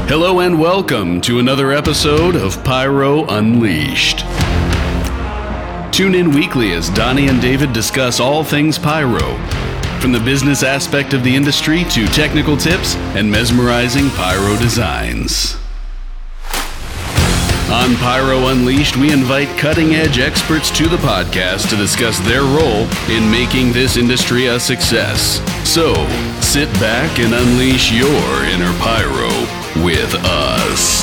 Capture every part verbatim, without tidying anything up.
Hello and welcome to another episode of Pyro Unleashed. Tune in weekly as Donnie and David discuss all things pyro, from the business aspect of the industry to technical tips and mesmerizing pyro designs. On Pyro Unleashed, we invite cutting-edge experts to the podcast to discuss their role in making this industry a success. So, sit back and unleash your inner pyro with us.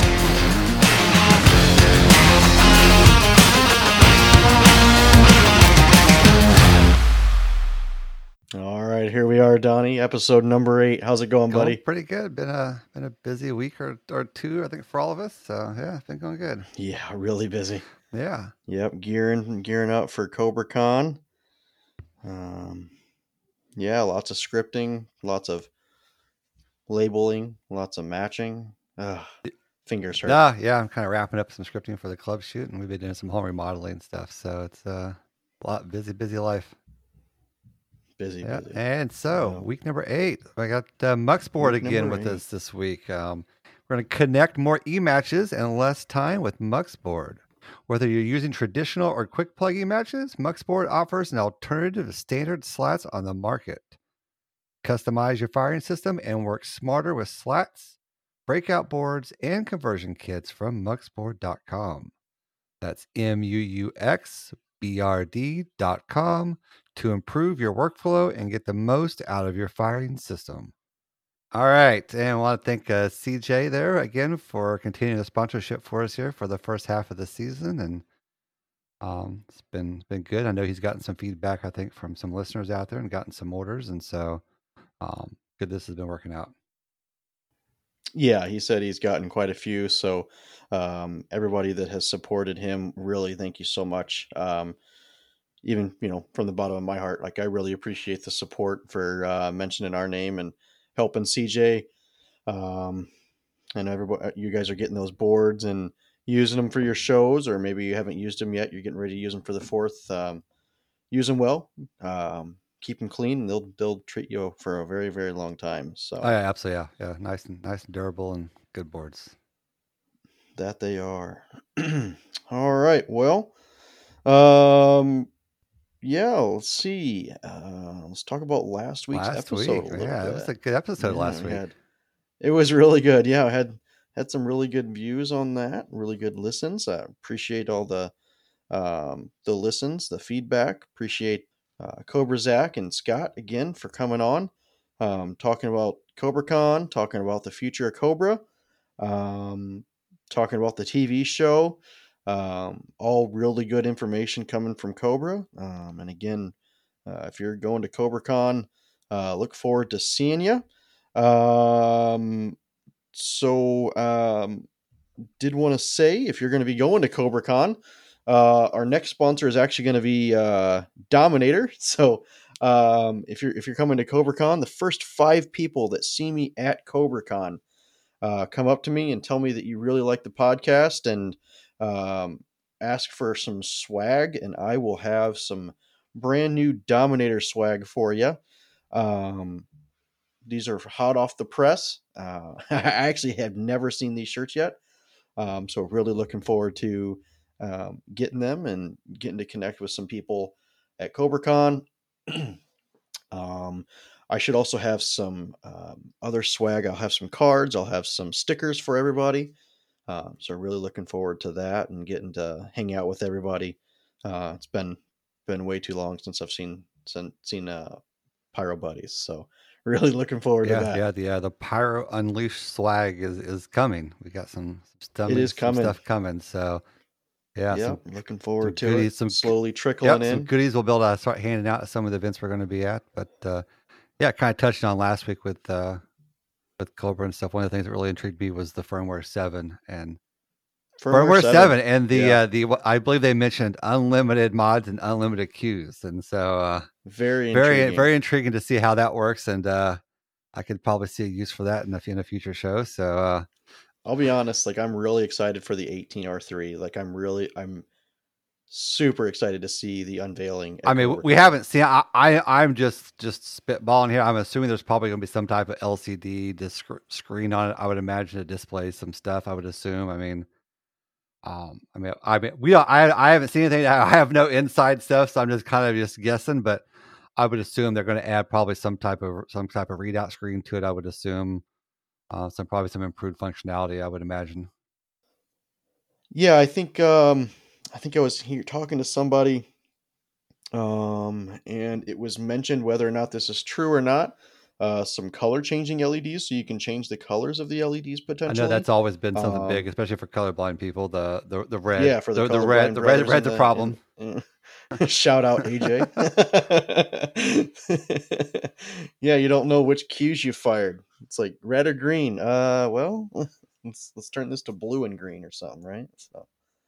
All right, here we are, Donnie. Episode number eight. How's it going, Going buddy? pretty good. Been a been a busy week or, or two, I think, for all of us. So yeah, been going good. Yeah, really busy. Yeah. Yep, gearing gearing up for CobraCon. Um, yeah, lots of scripting, lots of labeling, lots of matching. Ugh, fingers hurt. Yeah, yeah. I'm kind of wrapping up some scripting for the club shoot, and we've been doing some home remodeling stuff. So it's uh, a lot busy, busy life. Busy, Yeah. busy. And so Yeah. week number eight, I got uh, Muxboard Week again number with eight. us this week. Um, we're going to connect more e-matches and less time with Muxboard. Whether you're using traditional or quick plug e-matches, Muxboard offers an alternative to standard slats on the market. Customize your firing system and work smarter with slats, breakout boards, and conversion kits from muxboard dot com. That's M U U X B R D dot com to improve your workflow and get the most out of your firing system. All right. And I want to thank uh, C J there again for continuing the sponsorship for us here for the first half of the season. And um, it's been been good. I know he's gotten some feedback, I think, from some listeners out there and gotten some orders. And so um, good this has been working out. Yeah, he said he's gotten quite a few. So um, everybody that has supported him, really, thank you so much. Um, even, you know, from the bottom of my heart, like I really appreciate the support for uh, mentioning our name and helping C J. Um, and everybody, you guys are getting those boards and using them for your shows, or maybe you haven't used them yet. You're getting ready to use them for the fourth. Um, use them well. Um, keep them clean, and they'll they'll treat you for a very very long time. So Oh, yeah, absolutely. Yeah. Yeah. Nice and nice and durable and good boards. that they are. All right. Well, um, yeah. Let's see. Uh, let's talk about last week's Last episode. week. A little Yeah. bit. It was a good episode Yeah, last we week. had- it was really good. Yeah, I had had some really good views on that. Really good listens. I appreciate all the um, the listens, the feedback. Appreciate uh, Cobra Zach and Scott again for coming on, um, talking about CobraCon, talking about the future of Cobra, um, talking about the T V show. Um, all really good information coming from Cobra. Um, and again, uh, if you're going to CobraCon, uh, look forward to seeing you. Um, so, um, did want to say, if you're going to be going to CobraCon, uh, our next sponsor is actually going to be uh, Dominator. So, um, if you're if you're coming to CobraCon, the first five people that see me at CobraCon, uh, come up to me and tell me that you really like the podcast and um, ask for some swag, and I will have some brand new Dominator swag for you. Um, these are hot off the press. Uh, I actually have never seen these shirts yet. Um, so really looking forward to um, getting them and getting to connect with some people at CobraCon. um, I should also have some um, other swag. I'll have some cards. I'll have some stickers for everybody. Um, so really looking forward to that and getting to hang out with everybody. Uh, it's been been way too long since I've seen seen, seen uh, Pyro Buddies. So really looking forward Yeah, to that. yeah, the uh, the Pyro Unleashed swag is, is coming. We got some stuff, It is some coming. stuff coming. So yeah, Yeah, some, looking forward some to goodies, it. some Slowly trickling yep, some in. goodies we'll be able to start handing out at some of the events we're going to be at. But uh, yeah, kind of touched on last week with uh, with Cobra and stuff. One of the things that really intrigued me was the firmware seven and firmware, seven. and the yeah. uh, the I believe they mentioned unlimited mods and unlimited queues, and so uh, Very very intriguing. very intriguing to see how that works. And uh, I could probably see a use for that in a, in a future show. So uh, I'll be honest, like I'm really excited for the eighteen R three. Like I'm really I'm super excited to see the unveiling. I mean, we haven't seen. I, I I'm just just spitballing here. I'm assuming there's probably going to be some type of L C D disc screen on it. I would imagine to display some stuff. I would assume. I mean, um, I mean, I mean, we don't, I I haven't seen anything. I have no inside stuff, so I'm just kind of just guessing. But I would assume they're going to add probably some type of some type of readout screen to it. I would assume uh, some probably some improved functionality. I would imagine. Yeah, I think um, I think I was here talking to somebody. Um, and it was mentioned whether or not this is true or not. Uh, some color changing L E Ds, so you can change the colors of the L E Ds potentially. I know that's always been something Um, big, especially for colorblind people. The the the red, yeah, for the, the, the red, colorblind the red, brothers red's in a the- problem. in- Shout out A J. Yeah, you don't know which cues you fired. It's like red or green. Uh, well, let's let's turn this to blue and green or something, right? So.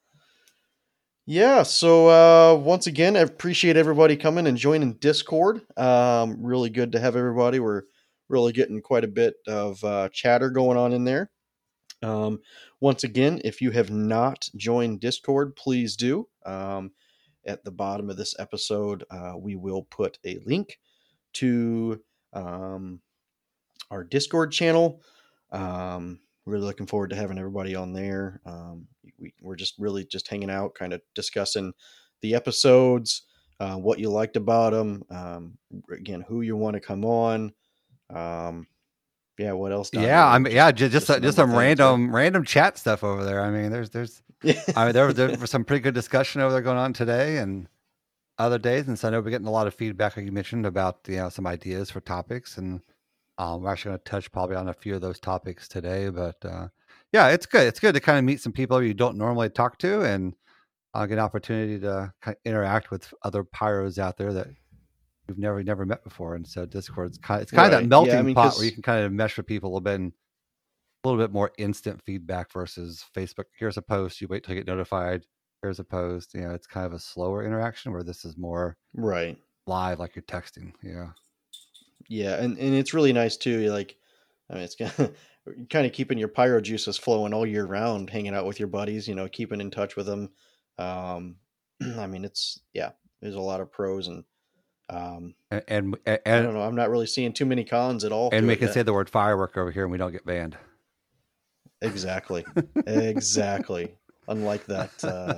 Yeah, so uh, once again, I appreciate everybody coming and joining Discord. Um, really good to have everybody. We're really getting quite a bit of uh, chatter going on in there. Um, once again, if you have not joined Discord, please do. Um, at the bottom of this episode, uh, we will put a link to um, our Discord channel. Um, really looking forward to having everybody on there. Um, we, we're just really just hanging out, kind of discussing the episodes, uh, what you liked about them. Um, again, who you want to come on. Um, yeah, what else? Don? Yeah, I mean, yeah, just just, just a just number some of things, random random chat stuff over there. I mean, there's there's I mean, there was, there was some pretty good discussion over there going on today and other days, and so I know we're getting a lot of feedback, like you mentioned, about you know some ideas for topics, and um, we're actually going to touch probably on a few of those topics today. But uh, yeah, it's good. It's good to kind of meet some people you don't normally talk to, and uh, get an opportunity to kind of interact with other pyros out there that you've never never met before. And so Discord's kind of, it's kind Right. of that melting Yeah, I mean, pot 'cause- where you can kind of mesh with people a little bit. And, a little bit more instant feedback versus Facebook. Here's a post, you wait till you get notified. Here's a post. You know, it's kind of a slower interaction where this is more right. live, like you're texting. Yeah. Yeah, and, and it's really nice too. You're like, I mean, it's kind of, kind of keeping your pyro juices flowing all year round, hanging out with your buddies, you know, keeping in touch with them. Um, I mean, it's, yeah, there's a lot of pros and, um, And, and, and, I don't know. I'm not really seeing too many cons at all. and to we it can yet. say the word firework over here and we don't get banned. Exactly. Exactly. Unlike that uh,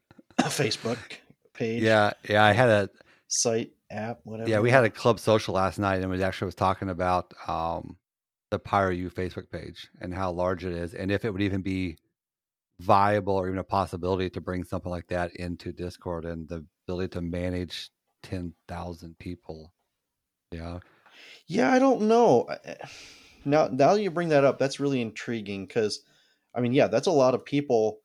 Facebook page. Yeah. Yeah. I had a Site, app, whatever. Yeah, we had a club social last night, and we actually was talking about um, the Pyro U Facebook page and how large it is, and if it would even be viable or even a possibility to bring something like that into Discord and the ability to manage ten thousand people. Yeah. Yeah, I don't know. I- Now, now you bring that up, that's really intriguing because, I mean, yeah, that's a lot of people.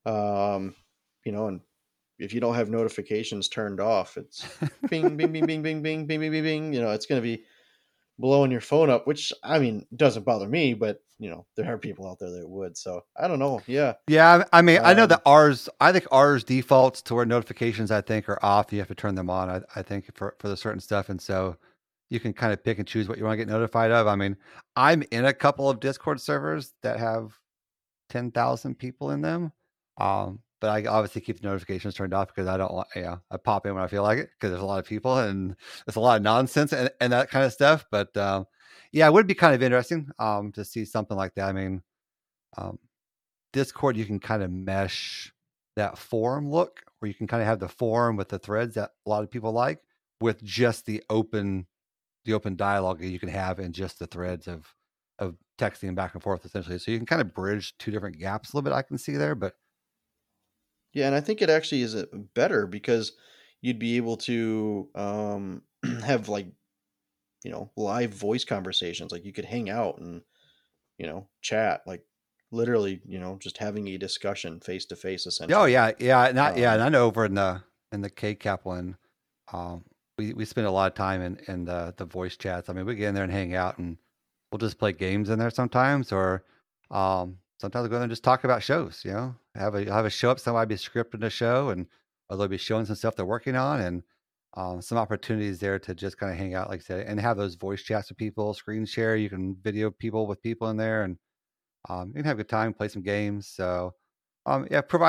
Um, you know, and if you don't have notifications turned off, it's bing, bing, bing, bing, bing, bing, bing, bing, bing, bing. You know, it's going to be blowing your phone up, which I mean doesn't bother me, but you know, there are people out there that would. So I don't know. Yeah, Yeah, I I mean, I know Um, that ours, I think ours defaults to where notifications, I think, are off. You have to turn them on, I, I think, for, for the certain stuff. And so you can kind of pick and choose what you want to get notified of. I mean, I'm in a couple of Discord servers that have ten thousand people in them. Um, but I obviously keep the notifications turned off because I don't want, yeah, I pop in when I feel like it because there's a lot of people and there's a lot of nonsense and, and that kind of stuff. But um, yeah, it would be kind of interesting um, to see something like that. I mean, um, Discord, you can kind of mesh that forum look where you can kind of have the forum with the threads that a lot of people like with just the open, the open dialogue that you can have in just the threads of, of texting back and forth essentially. So you can kind of bridge two different gaps a little bit I can see there, but yeah, and I think it actually is uh, better because you'd be able to um, have like you know live voice conversations. Like you could hang out and you know chat like literally you know just having a discussion face to face essentially. oh yeah, yeah, not yeah, Um, and I know over in the in the K CAP one, um, we we spend a lot of time in in the the voice chats. I mean, we get in there and hang out, and we'll just play games in there sometimes, or um, sometimes we'll go in there and just talk about shows. You know, have a have a show up, somebody be scripting a show, and or they'll be showing some stuff they're working on, and um, some opportunities there to just kind of hang out, like I said, and have those voice chats with people, screen share. You can video people with people in there, and um, you can have a good time, play some games. So, um, yeah, provides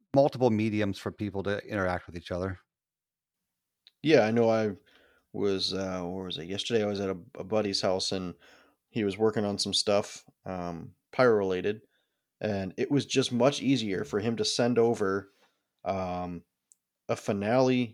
multiple mediums for people to interact with each other. Yeah, I know. I was uh, where was it? Yesterday, I was at a, a buddy's house and he was working on some stuff, um, pyro related, and it was just much easier for him to send over um, a finale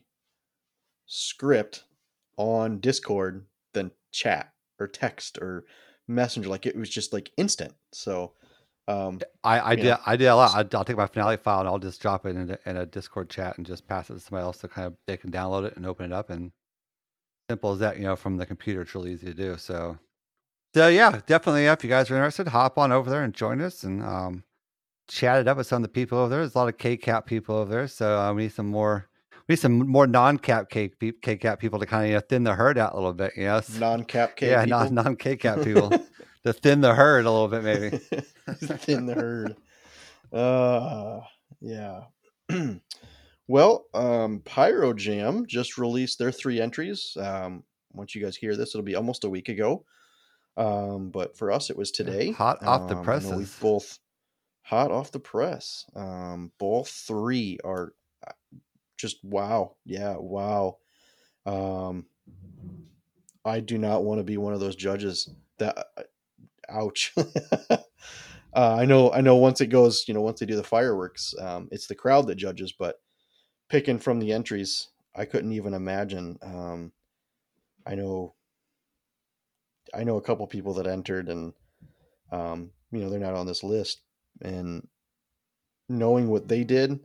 script on Discord than chat or text or messenger. Like it was just like instant. So um, I, I you did know, I did a lot. s- I, I'll take my finale file and I'll just drop it in a, in a Discord chat and just pass it to somebody else to kind of they can download it and open it up, and simple as that. You know, from the computer, it's really easy to do. So, so yeah, definitely. If you guys are interested, hop on over there and join us and um, chat it up with some of the people over there. There's a lot of K CAP people over there, so uh, we need some more. We need some more non-cap K K CAP people to kind of you know, thin the herd out a little bit. Yes, non-cap K yeah, people. non non K CAP people to thin the herd a little bit, maybe. Thin the herd. Uh, yeah. Well, um, Pyro Jam just released their three entries. Um, once you guys hear this, it'll be almost a week ago. Um, but for us, it was today. Hot off the Um, I know we presses. both hot off the press. Um, both three are uh, just wow. Yeah, wow. Um, I do not want to be one of those judges. That uh, ouch. uh, I know. I know. Once it goes, you know, once they do the fireworks, um, it's the crowd that judges. But picking from the entries, I couldn't even imagine. Um, I know. I know a couple people that entered, and um, you know, they're not on this list. And knowing what they did,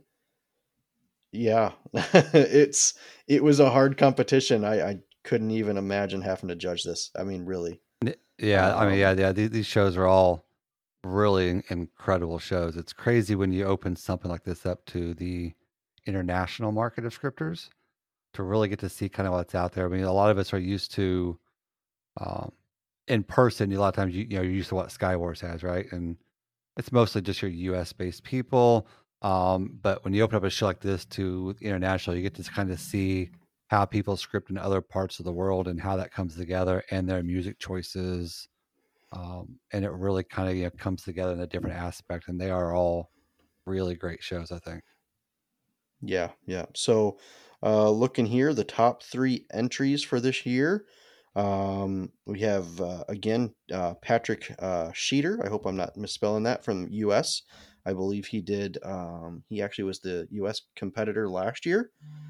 yeah, it's it was a hard competition. I, I couldn't even imagine having to judge this. I mean, really. Yeah, I mean, yeah, Um, yeah. These, these shows are all really in- incredible shows. It's crazy when you open something like this up to the international market of scripters to really get to see kind of what's out there. I mean, a lot of us are used to um, in person. A lot of times, you, you know, you're used to what Skywars has, right? And it's mostly just your U S based people. Um, but when you open up a show like this to international, you get to kind of see how people script in other parts of the world and how that comes together and their music choices. Um, and it really kind of you know, comes together in a different aspect. And they are all really great shows, I think. yeah, yeah. So, uh, looking here, the top three entries for this year. Um, we have uh, again uh, Patrick uh, Sheeter. I hope I'm not misspelling that, from U S. I believe he did. Um, he actually was the U S competitor last year.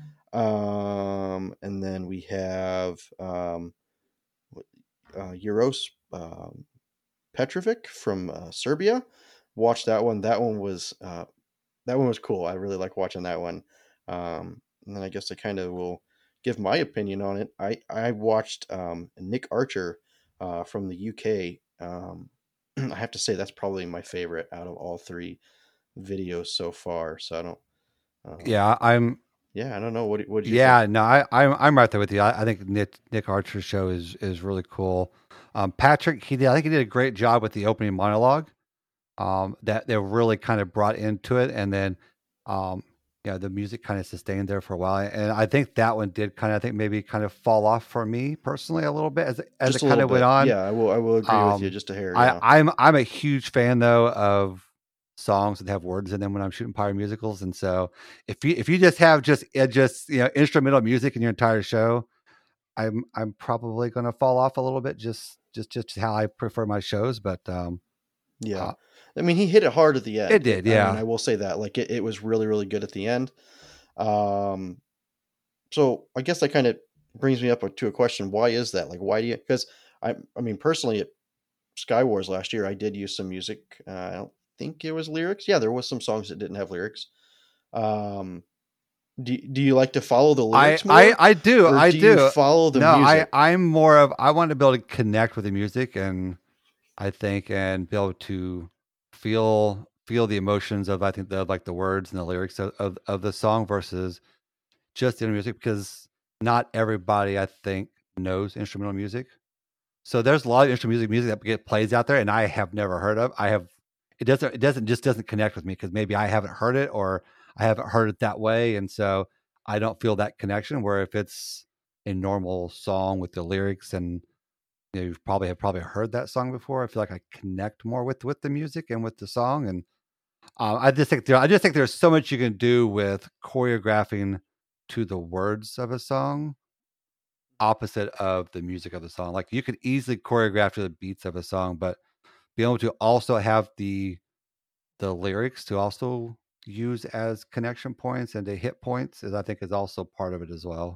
Um, and then we have um, uh, Euros um, Petrovic from uh, Serbia. Watched that one. That one was uh, that one was cool. I really like watching that one. Um, and then I guess I kind of will give my opinion on it. I I watched um, Nick Archer uh, from the U K. Um, I have to say that's probably my favorite out of all three videos so far. So I don't. Um, Yeah, I'm. yeah, I don't know. What what did you Yeah, think? no, I, I'm I'm right there with you. I, I think Nick Nick Archer's show is is really cool. Um, Patrick, he did. I think he did a great job with the opening monologue. Um, that they really kind of brought into it, and then, um, yeah, the music kind of sustained there for a while. And I think that one did kind of, I think maybe kind of fall off for me personally a little bit as it- as it Just a kind little of went bit. on. Yeah, I will. I will agree with you. Um, Just a hair. I Yeah. I'm I'm a huge fan though of songs that have words in them when I'm shooting pyro musicals, and so if you if you just have just uh, just you know instrumental music in your entire show, I'm I'm probably going to fall off a little bit just just just how I prefer my shows. But um, Yeah. uh, I mean, he hit it hard at the it end. It, did, I mean, yeah. I will say that. Like, it, it was really, really good at the end. Um, so I guess that kind of brings me up to a question. Why is that? Like, why do you? Because I, I mean, personally, at Skywars last year, I did use some music. Uh, I don't think it was lyrics. Yeah, there was some songs that didn't have lyrics. Um, do do you like to follow the I, lyrics I more, I do or I do you do follow the no I music? I'm more of I want to be able to connect with the music, and I think and be able to feel feel the emotions of I think the like the words and the lyrics of, of, of the song versus just the music, because not everybody I think knows instrumental music. So there's a lot of instrumental music music that get plays out there and I have never heard of. I have it doesn't it doesn't just doesn't connect with me because maybe I haven't heard it or I haven't heard it that way. And so I don't feel that connection. Where if it's a normal song with the lyrics and you know, you've probably have probably heard that song before, I feel like I connect more with with the music and with the song. And Um, I just think there, I just think there's so much you can do with choreographing to the words of a song, opposite of the music of the song. Like you could easily choreograph to the beats of a song, but being able to also have the the lyrics to also use as connection points and to hit points is, I think, is also part of it as well.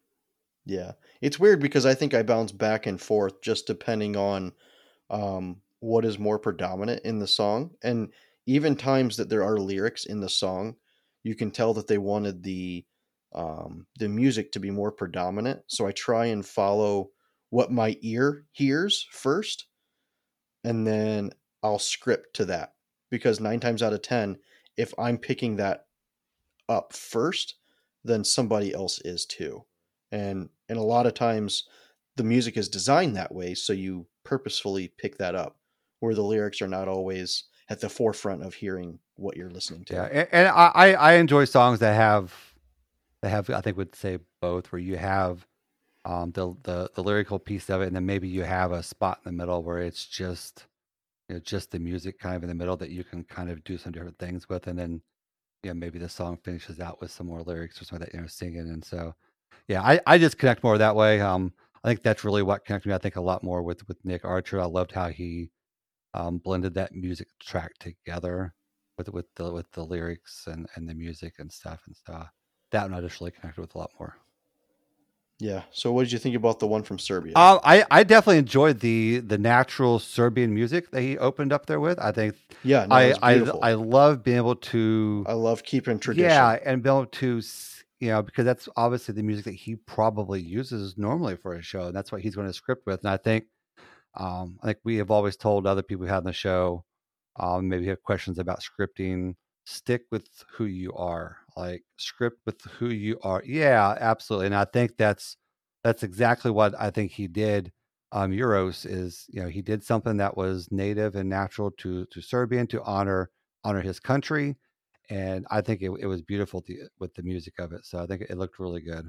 Yeah, it's weird because I think I bounce back and forth just depending on um, what is more predominant in the song, and even times that there are lyrics in the song, you can tell that they wanted the um, the music to be more predominant. So I try and follow what my ear hears first, and then I'll script to that, because nine times out of ten, if I'm picking that up first, then somebody else is too. And and a lot of times the music is designed that way, so you purposefully pick that up, where the lyrics are not always at the forefront of hearing what you're listening to. Yeah, and, and I I enjoy songs that have that have I think would say both, where you have um the the the lyrical piece of it, and then maybe you have a spot in the middle where it's just you know, just the music kind of in the middle that you can kind of do some different things with, and then you know maybe the song finishes out with some more lyrics or something that you know singing. And so yeah, I, I just connect more that way. Um, I think that's really what connected me. I think a lot more with with Nick Archer. I loved how he um, blended that music track together with with the with the lyrics and, and the music and stuff. And so that one I just really connected with a lot more. Yeah. So what did you think about the one from Serbia? Uh, I I definitely enjoyed the the natural Serbian music that he opened up there with. I think Yeah, no, I it's I beautiful. I love being able to I love keeping tradition. yeah, and being able to s- you know because that's obviously the music that he probably uses normally for a show, and that's what he's going to script with. And I think um, I think we have always told other people we had on the show, um, maybe have questions about scripting. Stick with who you are. Like script with who you are. Yeah, absolutely. And I think that's that's exactly what I think he did. Um, Euros is you know he did something that was native and natural to to Serbian to honor honor his country, and I think it, it was beautiful to, with the music of it. So I think it looked really good.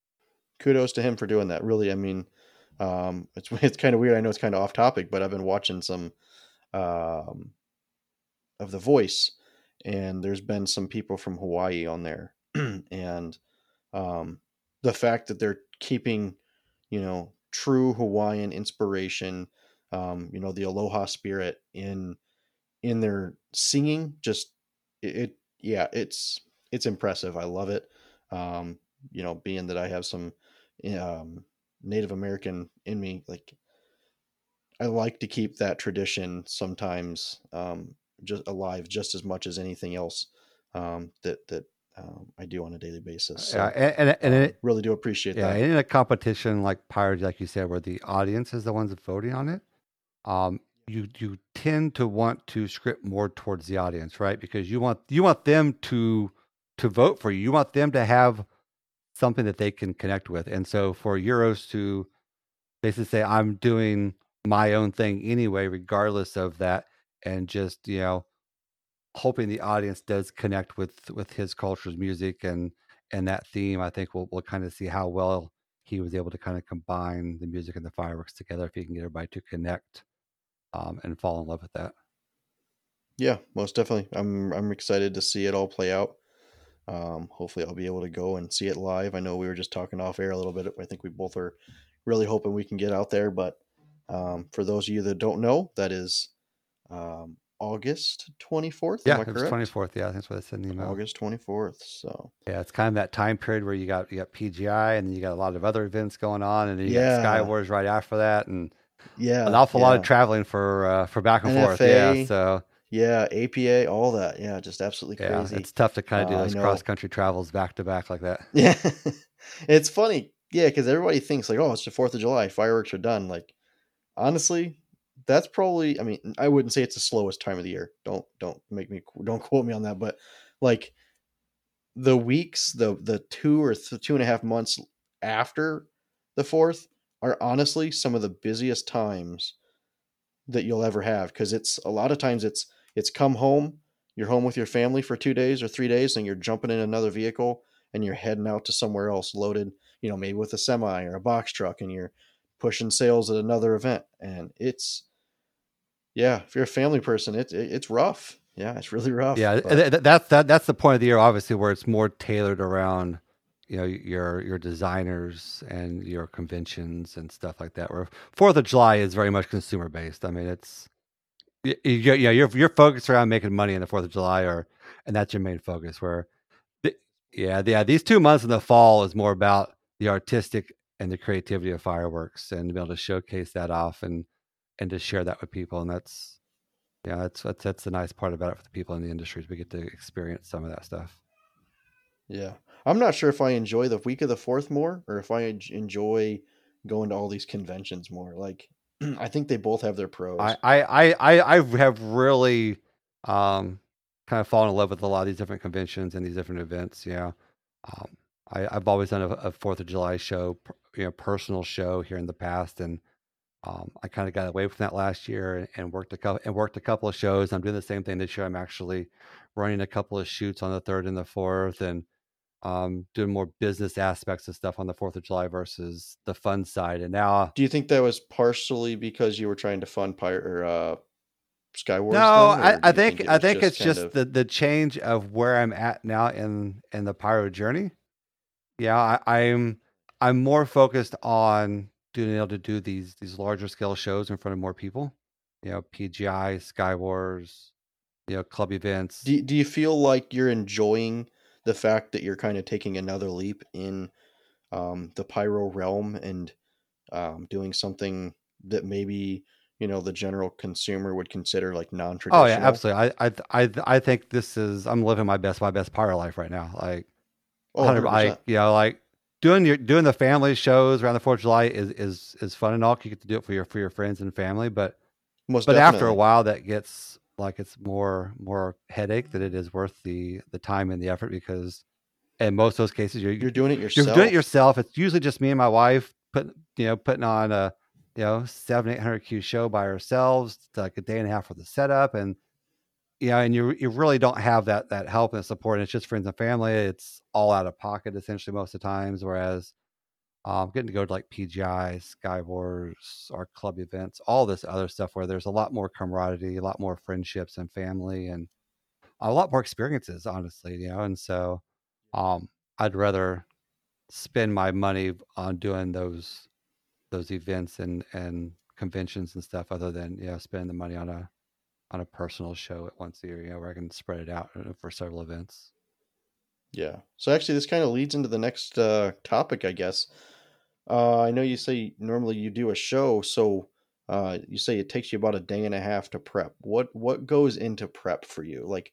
Kudos to him for doing that. Really, I mean, um, it's it's kind of weird. I know it's kind of off topic, but I've been watching some um, of The Voice, and there's been some people from Hawaii on there, and um, the fact that they're keeping, you know, true Hawaiian inspiration, um, you know, the aloha spirit in in their singing, just it, it yeah, it's it's impressive. I love it. Um, you know, being that I have some um, Native American in me, like I like to keep that tradition sometimes um, just alive just as much as anything else um, that that um, I do on a daily basis. Yeah, So and and, and um, it, really do appreciate yeah, that. and in a competition like Pirates, like you said, where the audience is the ones voting on it, um, you you tend to want to script more towards the audience, right? Because you want you want them to to vote for you. You want them to have something that they can connect with. And so for Euros to basically say, I'm doing my own thing anyway, regardless of that, and just, you know, hoping the audience does connect with with his culture's music and and that theme, I think we'll we'll kind of see how well he was able to kind of combine the music and the fireworks together if he can get everybody to connect um, and fall in love with that. Yeah, most definitely. I'm I'm excited to see it all play out. Um, hopefully, I'll be able to go and see it live. I know we were just talking off air a little bit. I think we both are really hoping we can get out there. But um, for those of you that don't know, that is um, August twenty-fourth. Yeah, Am I it was correct? twenty-fourth. Yeah, that's what I said in the email. August twenty-fourth. So Yeah, it's kind of that time period where you got you got P G I and then you got a lot of other events going on, and then you got yeah, Sky Wars right after that, and yeah, an awful lot of yeah. traveling for uh, for back and N F forth. A, Yeah, so yeah, A P A, all that. Yeah, just absolutely yeah, crazy. it's tough to kind of do Uh, I those know. cross country travels back to back like that. Yeah, it's funny. Yeah, because everybody thinks like, oh, it's the Fourth of July, fireworks are done. Like, honestly, that's probably. I mean, I wouldn't say it's the slowest time of the year. Don't don't make me don't quote me on that. But like the weeks, the the two or th- two and a half months after the fourth are honestly some of the busiest times that you'll ever have, because it's a lot of times it's it's come home, you're home with your family for two days or three days, and you're jumping in another vehicle and you're heading out to somewhere else loaded, you know, maybe with a semi or a box truck, and you're pushing sales at another event. And it's yeah, if you're a family person, it's it, it's rough. Yeah, it's really rough. Yeah, but- th- th- that's that. That's the point of the year, obviously, where it's more tailored around, you know, your your designers and your conventions and stuff like that. Where Fourth of July is very much consumer based. I mean, it's y- y- yeah, you're you're focused around making money in the Fourth of July, or and that's your main focus. Where, th- yeah, yeah, these two months in the fall is more about the artistic and the creativity of fireworks, and to be able to showcase that off and and to share that with people, and that's. Yeah, that's that's that's the nice part about it for the people in the industry is we get to experience some of that stuff. Yeah. I'm not sure if I enjoy the week of the fourth more or if I en- enjoy going to all these conventions more. Like, I think they both have their pros. I I I I I have really um kind of fallen in love with a lot of these different conventions and these different events. Yeah, um, I I've always done a, a Fourth of July show, per- you know, personal show here in the past, and um, I kind of got away from that last year and, and worked a couple and worked a couple of shows. I'm doing the same thing this year. I'm actually running a couple of shoots on the third and the fourth, and um, doing more business aspects of stuff on the Fourth of July versus the fun side. And now, Do you think that was partially because you were trying to fund Pyre or uh, Skywars? no, then, I, or do I you think it I was think just it's kind just of- the the change of where I'm at now in in the pyro journey. Yeah, I, I'm I'm more focused on being able to do these these larger scale shows in front of more people. You know, P G I, Skywars, you know, club events. Do, do you feel like you're enjoying the fact that you're kind of taking another leap in um, the pyro realm and um, doing something that maybe, you know, the general consumer would consider like non-traditional? Oh yeah, absolutely. I I I I think this is I'm living my best my best pyro life right now. Like Oh, hundred, one hundred like percent. you know, like doing your doing the family shows around the Fourth of July is is is fun and all. You get to do it for your for your friends and family, but Most but definitely. after a while, that gets like it's more more headache than it is worth the the time and the effort because in most of those cases you're You're doing it you're yourself. doing it yourself. It's usually just me and my wife putting you know putting on a you know seven eight hundred Q show by ourselves. It's like a day and a half for the setup and. Yeah, and you you really don't have that that help and support. And it's just friends and family. It's all out of pocket essentially most of the times. Whereas um, getting to go to like P G I, Skywars, our club events, all this other stuff where there's a lot more camaraderie, a lot more friendships and family, and a lot more experiences, honestly. You know, and so um, I'd rather spend my money on doing those those events and and conventions and stuff, other than yeah, spending the money on a on a personal show at once a year, you know, where I can spread it out uh, for several events. Yeah. So actually, this kind of leads into the next uh, topic, I guess. Uh, I know you say normally you do a show, so uh, you say it takes you about a day and a half to prep. What what goes into prep for you? Like,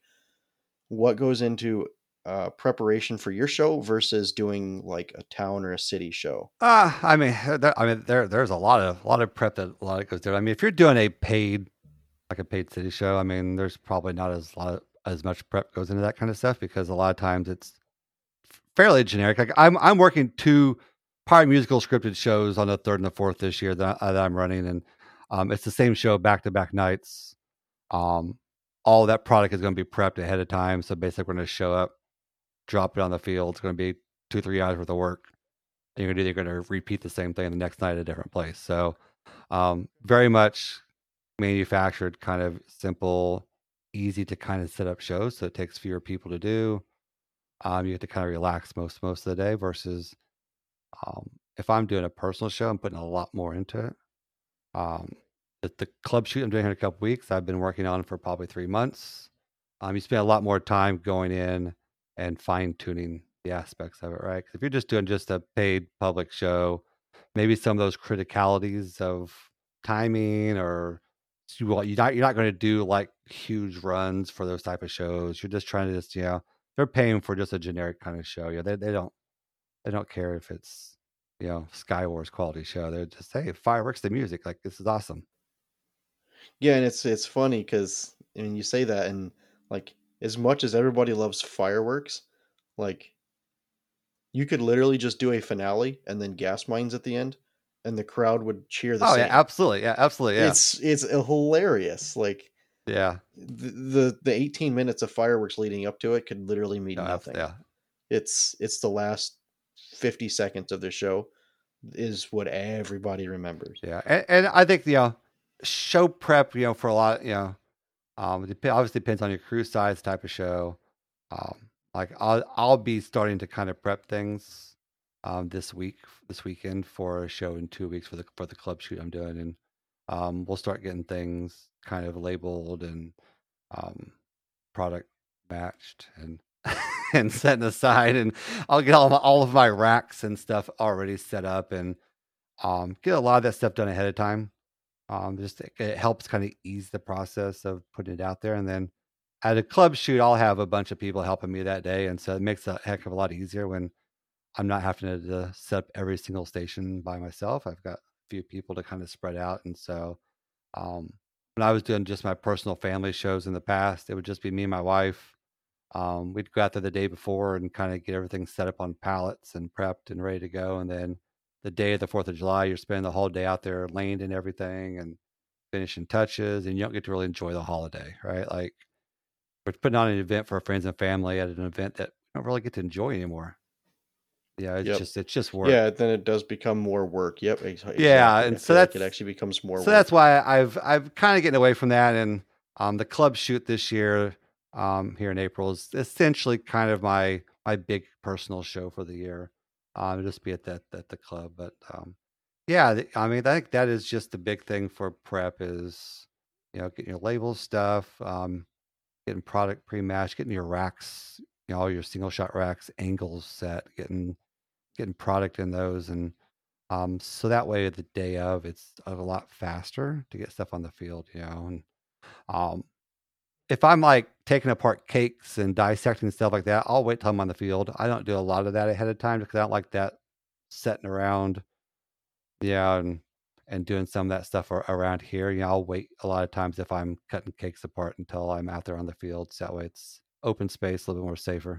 what goes into uh, preparation for your show versus doing like a town or a city show? Ah, I mean, there, I mean, there there's a lot of a lot of prep that a lot of goes there. I mean, if you're doing a paid like a paid city show, I mean, there's probably not as lot of, as much prep goes into that kind of stuff because a lot of times it's fairly generic. Like I'm I'm working two Pyro musical scripted shows on the third and the fourth this year that, I, that I'm running, and um, it's the same show back to back nights. Um, all that product is going to be prepped ahead of time. So basically, we're going to show up, drop it on the field. It's going to be two three hours worth of work. And you're either going to repeat the same thing the next night at a different place. So um, very much manufactured, kind of simple, easy to kind of set up shows. So it takes fewer people to do. Um, you get to kind of relax most most of the day versus um, if I'm doing a personal show, I'm putting a lot more into it. Um, the, the club shoot I'm doing in a couple weeks, I've been working on for probably three months. Um, you spend a lot more time going in and fine tuning the aspects of it, right? Because if you're just doing just a paid public show, maybe some of those criticalities of timing or you well, you're not you're not going to do like huge runs for those type of shows. You're just trying to just you know they're paying for just a generic kind of show. Yeah, they they don't they don't care if it's you know Skywars quality show. They're just hey fireworks, the music, like this is awesome. Yeah, and it's it's funny because I mean you say that and like as much as everybody loves fireworks, like you could literally just do a finale and then gas mines at the end, and the crowd would cheer the Oh same. yeah, absolutely, yeah, absolutely, yeah, It's it's hilarious. Like yeah, the, the the eighteen minutes of fireworks leading up to it could literally mean no, abs- nothing. yeah. It's it's the last fifty seconds of the show is what everybody remembers. Yeah, and, and I think you know, show prep, you know, for a lot, you know, Um, it dep- obviously depends on your crew size, type of show. Um, like I'll I'll be starting to kind of prep things um, this week, this weekend for a show in two weeks for the for the club shoot I'm doing, and um, we'll start getting things kind of labeled and um, product matched and and setting aside, and I'll get all my, all of my racks and stuff already set up, and um, get a lot of that stuff done ahead of time. Um, just it, it helps kind of ease the process of putting it out there, and then at a club shoot, I'll have a bunch of people helping me that day, and so it makes it a heck of a lot easier when I'm not having to, to set up every single station by myself. I've got a few people to kind of spread out, and so um, when I was doing just my personal family shows in the past, it would just be me and my wife. Um, we'd go out there the day before and kind of get everything set up on pallets and prepped and ready to go. And then the day of the fourth of July, you're spending the whole day out there laying in everything and finishing touches, and you don't get to really enjoy the holiday, right? Like we're putting on an event for our friends and family at an event that we don't really get to enjoy anymore. Yeah, it's Yep. just it's just work. Yeah, then it does become more work. Yep, ex- exactly. Yeah, and I so feel like that's it actually becomes more so work. that's why I've I've kind of getting away from that, and um, the club shoot this year um, here in April is essentially kind of my my big personal show for the year. Um, it'll just be at that at the club, but um, yeah, the, I mean, I think that is just the big thing for prep is you know getting your label stuff, um, getting product pre-matched, getting your racks, you know, all your single shot racks, angles set, getting getting product in those, and um, so that way the day of it's a lot faster to get stuff on the field, you know. And um, if I'm like taking apart cakes and dissecting stuff like that, I'll wait till I'm on the field. I don't do a lot of that ahead of time because I don't like that setting around, yeah, and and doing some of that stuff ar- around here. You know, I'll wait a lot of times if I'm cutting cakes apart until I'm out there on the field. So that way it's open space, a little bit more safer.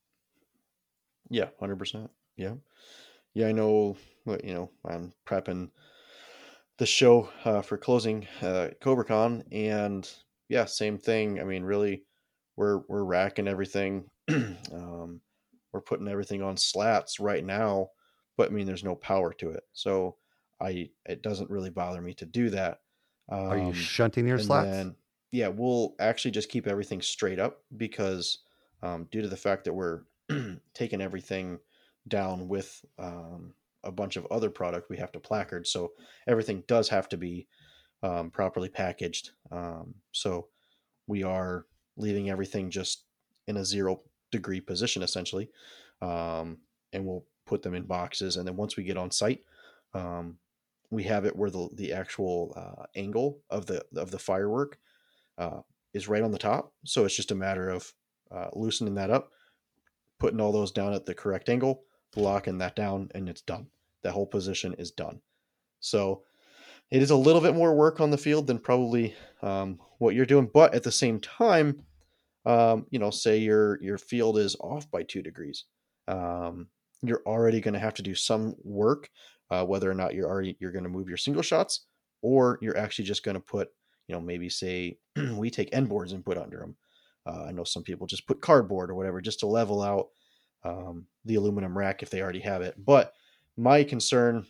Yeah, one hundred percent. Yeah. Yeah, I know, what- you know, I'm prepping the show uh, for closing uh, CobraCon, and yeah, same thing. I mean, really, we're we're racking everything. um, we're putting everything on slats right now, but I mean, there's no power to it, so I it doesn't really bother me to do that. Are you Um, shunting your and slots? then yeah, we'll actually just keep everything straight up because um, due to the fact that we're taking everything down with um, a bunch of other product, we have to placard. So everything does have to be um, properly packaged. Um, so we are leaving everything just in a zero degree position essentially, um, and we'll put them in boxes. And then once we get on site, um, we have it where the the actual uh, angle of the of the firework uh, is right on the top. So it's just a matter of uh, loosening that up, putting all those down at the correct angle, locking that down, and it's done. That whole position is done. So it is a little bit more work on the field than probably um, what you're doing, but at the same time, um, you know, say your your field is off by two degrees, um, you're already going to have to do some work, uh, whether or not you're already you're going to move your single shots, or you're actually just going to put, you know, maybe say we take end boards and put under them. Uh, I know some people just put cardboard or whatever just to level out um, the aluminum rack if they already have it. But my concern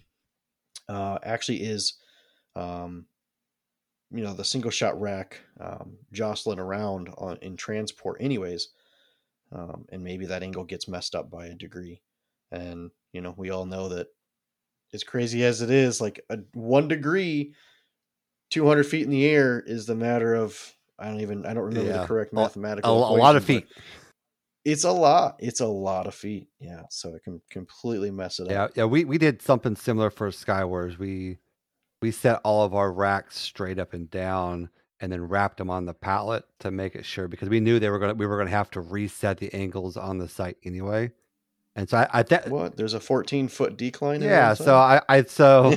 uh, actually is um, you know, the single shot rack um, jostling around on in transport anyways, um, and maybe that angle gets messed up by a degree. And you know, we all know that as crazy as it is, like a one degree two hundred feet in the air is the matter of, I don't even I don't remember the Yeah, correct a, a, mathematical a equation, lot of but feet. it's a lot it's a lot of feet. Yeah, so it can completely mess it Yeah, up. yeah. We we did something similar for Skywars. We we set all of our racks straight up and down, and then wrapped them on the pallet to make it sure, because we knew they were gonna we were gonna have to reset the angles on the site anyway. And so I, I th- What, there's a fourteen foot decline in yeah. one So side? I I so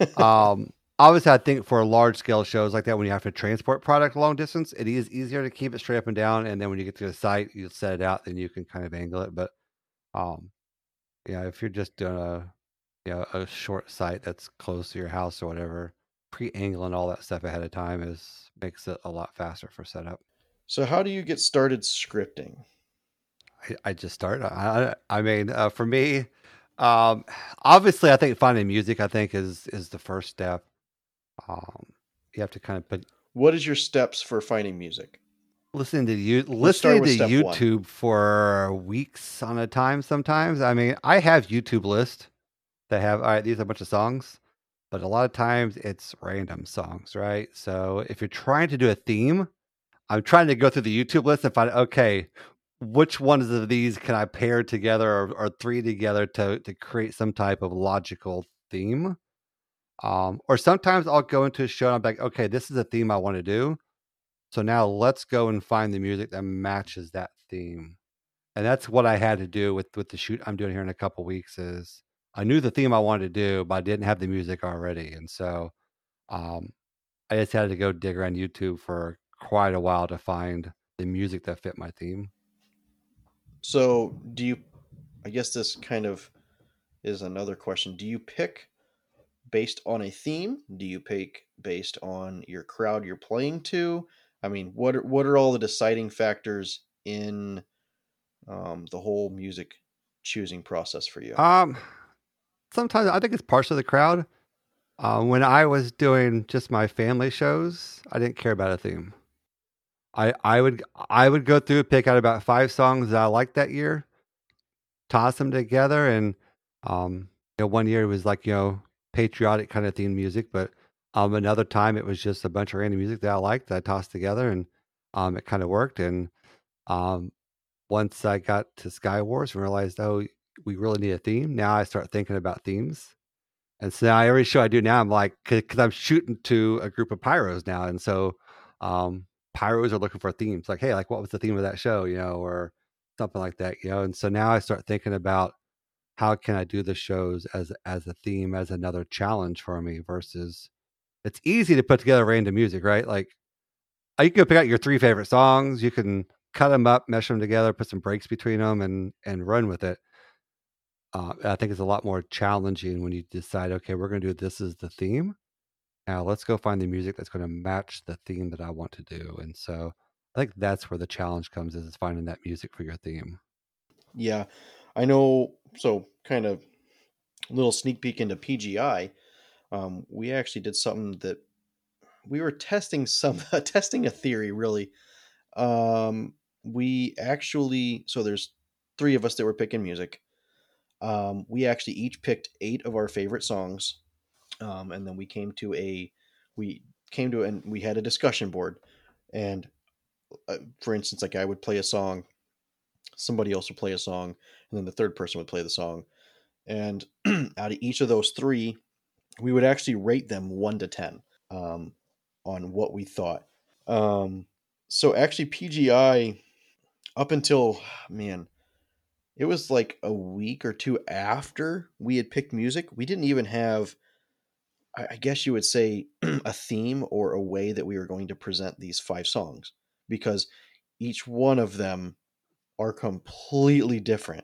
um obviously I think for large scale shows like that, when you have to transport product long distance, it is easier to keep it straight up and down, and then when you get to the site, you set it out, then you can kind of angle it. But um yeah, if you're just doing a you know, a short site that's close to your house or whatever, pre-angling all that stuff ahead of time is makes it a lot faster for setup. So how do you get started scripting? I, I just start. I I mean, uh, for me, um, obviously, I think finding music, I think is is the first step. Um, you have to kind of put. what is your steps for finding music? Listening to you, Let's start listening with to step one. YouTube for weeks on a time. Sometimes, I mean, I have YouTube lists that have, all right, these are a bunch of songs, but a lot of times it's random songs, right? So if you're trying to do a theme, I'm trying to go through the YouTube list and find, okay, which ones of these can I pair together or, or three together to to create some type of logical theme? Um, or sometimes I'll go into a show and I'm like, okay, this is a theme I want to do. So now let's go and find the music that matches that theme. And that's what I had to do with, with the shoot I'm doing here in a couple weeks is I knew the theme I wanted to do, but I didn't have the music already. And so um, I just had to go dig around YouTube for quite a while to find the music that fit my theme. So do you, I guess this kind of is another question. Do you pick based on a theme? Do you pick based on your crowd you're playing to? I mean, what are, what are all the deciding factors in um, the whole music choosing process for you? Um, sometimes I think it's partially the crowd. Uh, when I was doing just my family shows, I didn't care about a theme. I, I would I would go through, pick out about five songs that I liked that year, toss them together, and um, you know, one year it was like you know patriotic kind of themed music, but um, another time it was just a bunch of random music that I liked that I tossed together, and um, it kind of worked. And um, once I got to Sky Wars and realized, oh, we really need a theme. Now I start thinking about themes. And so now every show I do now, I'm like, because I'm shooting to a group of pyros now. And so um, pyros are looking for themes like, hey, like what was the theme of that show, you know, or something like that, you know? And so now I start thinking about how can I do the shows as, as a theme, as another challenge for me versus it's easy to put together random music, right? Like you can pick out your three favorite songs. You can cut them up, mesh them together, put some breaks between them and, and run with it. Uh, I think it's a lot more challenging when you decide, okay, we're going to do this as the theme. Now let's go find the music that's going to match the theme that I want to do. And so I think that's where the challenge comes is finding that music for your theme. Yeah, I know. So kind of a little sneak peek into P G I. Um, we actually did something that we were testing some testing a theory really. Um, we actually, so there's three of us that were picking music. Um, we actually each picked eight of our favorite songs, um, and then we came to a we came to and we had a discussion board. And uh, for instance, like I would play a song, somebody else would play a song, and then the third person would play the song. And out of each of those three, we would actually rate them one to ten um, on what we thought. Um, so actually, P G I up until man. It was like a week or two after we had picked music. We didn't even have, I guess you would say, a theme or a way that we were going to present these five songs because each one of them are completely different.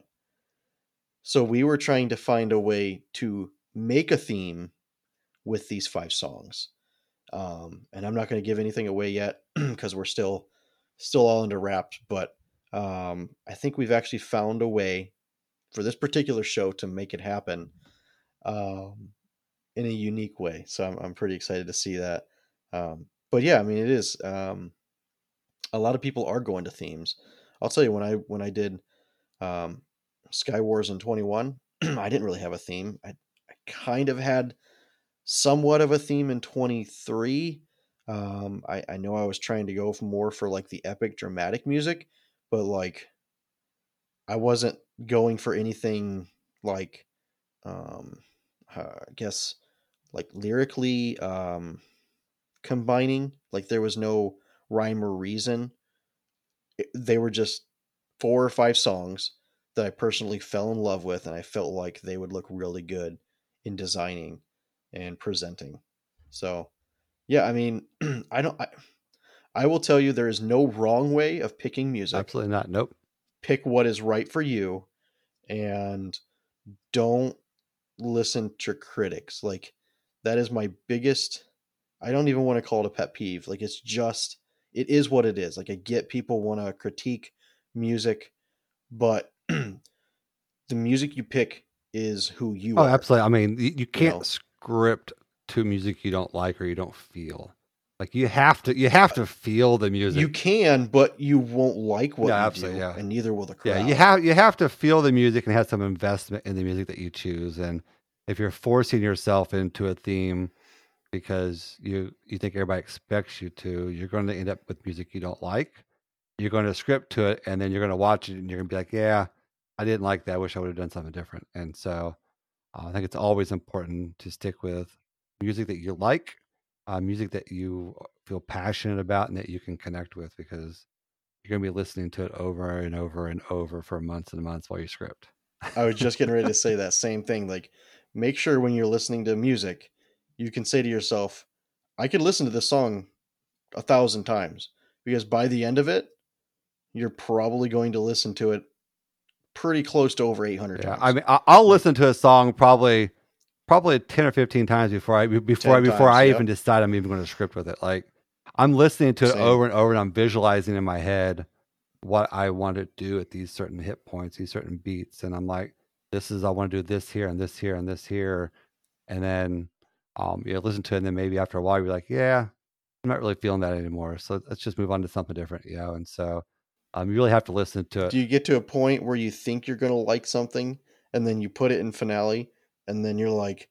So we were trying to find a way to make a theme with these five songs. Um, and I'm not going to give anything away yet because we're still still all under wraps. But um, I think we've actually found a way for this particular show to make it happen um, in a unique way. So I'm, I'm pretty excited to see that. Um, but yeah, I mean, it is, um, a lot of people are going to themes. I'll tell you when I, when I did um, Sky Wars in twenty-one, I didn't really have a theme. I, I kind of had somewhat of a theme in twenty-three. Um, I, I know I was trying to go for more for like the epic dramatic music, but like I wasn't going for anything like, um, uh, I guess, like lyrically um, combining. Like there was no rhyme or reason. It, they were just four or five songs that I personally fell in love with, and I felt like they would look really good in designing and presenting. So, yeah, I mean, I don't. I, I will tell you, there is no wrong way of picking music. Absolutely not. Nope. Pick what is right for you, and don't listen to critics. Like that is my biggest. I don't even want to call it a pet peeve. Like it's just it is what it is. Like I get people want to critique music, but the music you pick is who you oh, are. absolutely. I mean, you, you can't know? script to music you don't like or you don't feel. Like you have to, you have to feel the music. You can, but you won't like what Yeah, you absolutely, do, yeah. and neither will the crowd. Yeah, you have you have to feel the music and have some investment in the music that you choose. And if you're forcing yourself into a theme because you you think everybody expects you to, you're going to end up with music you don't like. You're going to script to it, and then you're going to watch it, and you're going to be like, "Yeah, I didn't like that. I wish I would have done something different." And so, uh, I think it's always important to stick with music that you like, uh, music that you feel passionate about, and that you can connect with, because you're going to be listening to it over and over and over for months and months while you script. I was just getting ready to say that same thing. Like, make sure when you're listening to music, you can say to yourself, I could listen to this song a thousand times, because by the end of it, you're probably going to listen to it pretty close to over eight hundred Yeah, times. I mean, I- I'll Like- listen to a song probably probably ten or fifteen times before I before I, ten before times, I yep. even decide I'm even going to script with it. Like, I'm listening to it Same. over and over, and I'm visualizing in my head what I want to do at these certain hit points, these certain beats, and I'm like, this is I want to do this here and this here and this here, and then um, you listen to it, and then maybe after a while you're like, yeah, I'm not really feeling that anymore, so let's just move on to something different, you know. And so um, you really have to listen to it. Do you get to a point where you think you're going to like something, and then you put it in finale, and then you're like,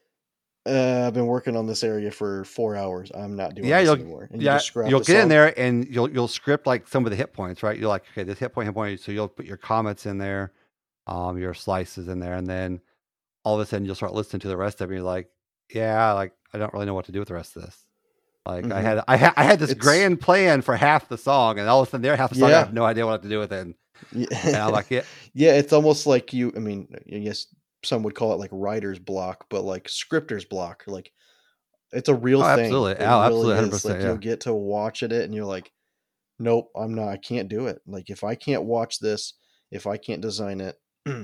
uh, I've been working on this area for four hours. I'm not doing Yeah, this you'll anymore. And you yeah just scrap you'll the get in song? there and you'll you'll script like some of the hit points, right? You're like, okay, this hit point, hit point. So you'll put your comments in there, um, your slices in there, and then all of a sudden you'll start listening to the rest of it. And you're like, yeah, like I don't really know what to do with the rest of this. Like I Mhm. had I had I had this It's- grand plan for half the song, and all of a sudden there half the song I Yeah. have no idea what to do with it. And, and I'm like, yeah, Yeah, it's almost like you, I mean, I guess some would call it like writer's block, but like scripter's block. Like, it's a real Oh, thing. absolutely. It Oh, really absolutely, is. one hundred percent, Like, yeah. you'll get to watch it and you're like, nope, I'm not, I can't do it. Like, if I can't watch this, if I can't design it,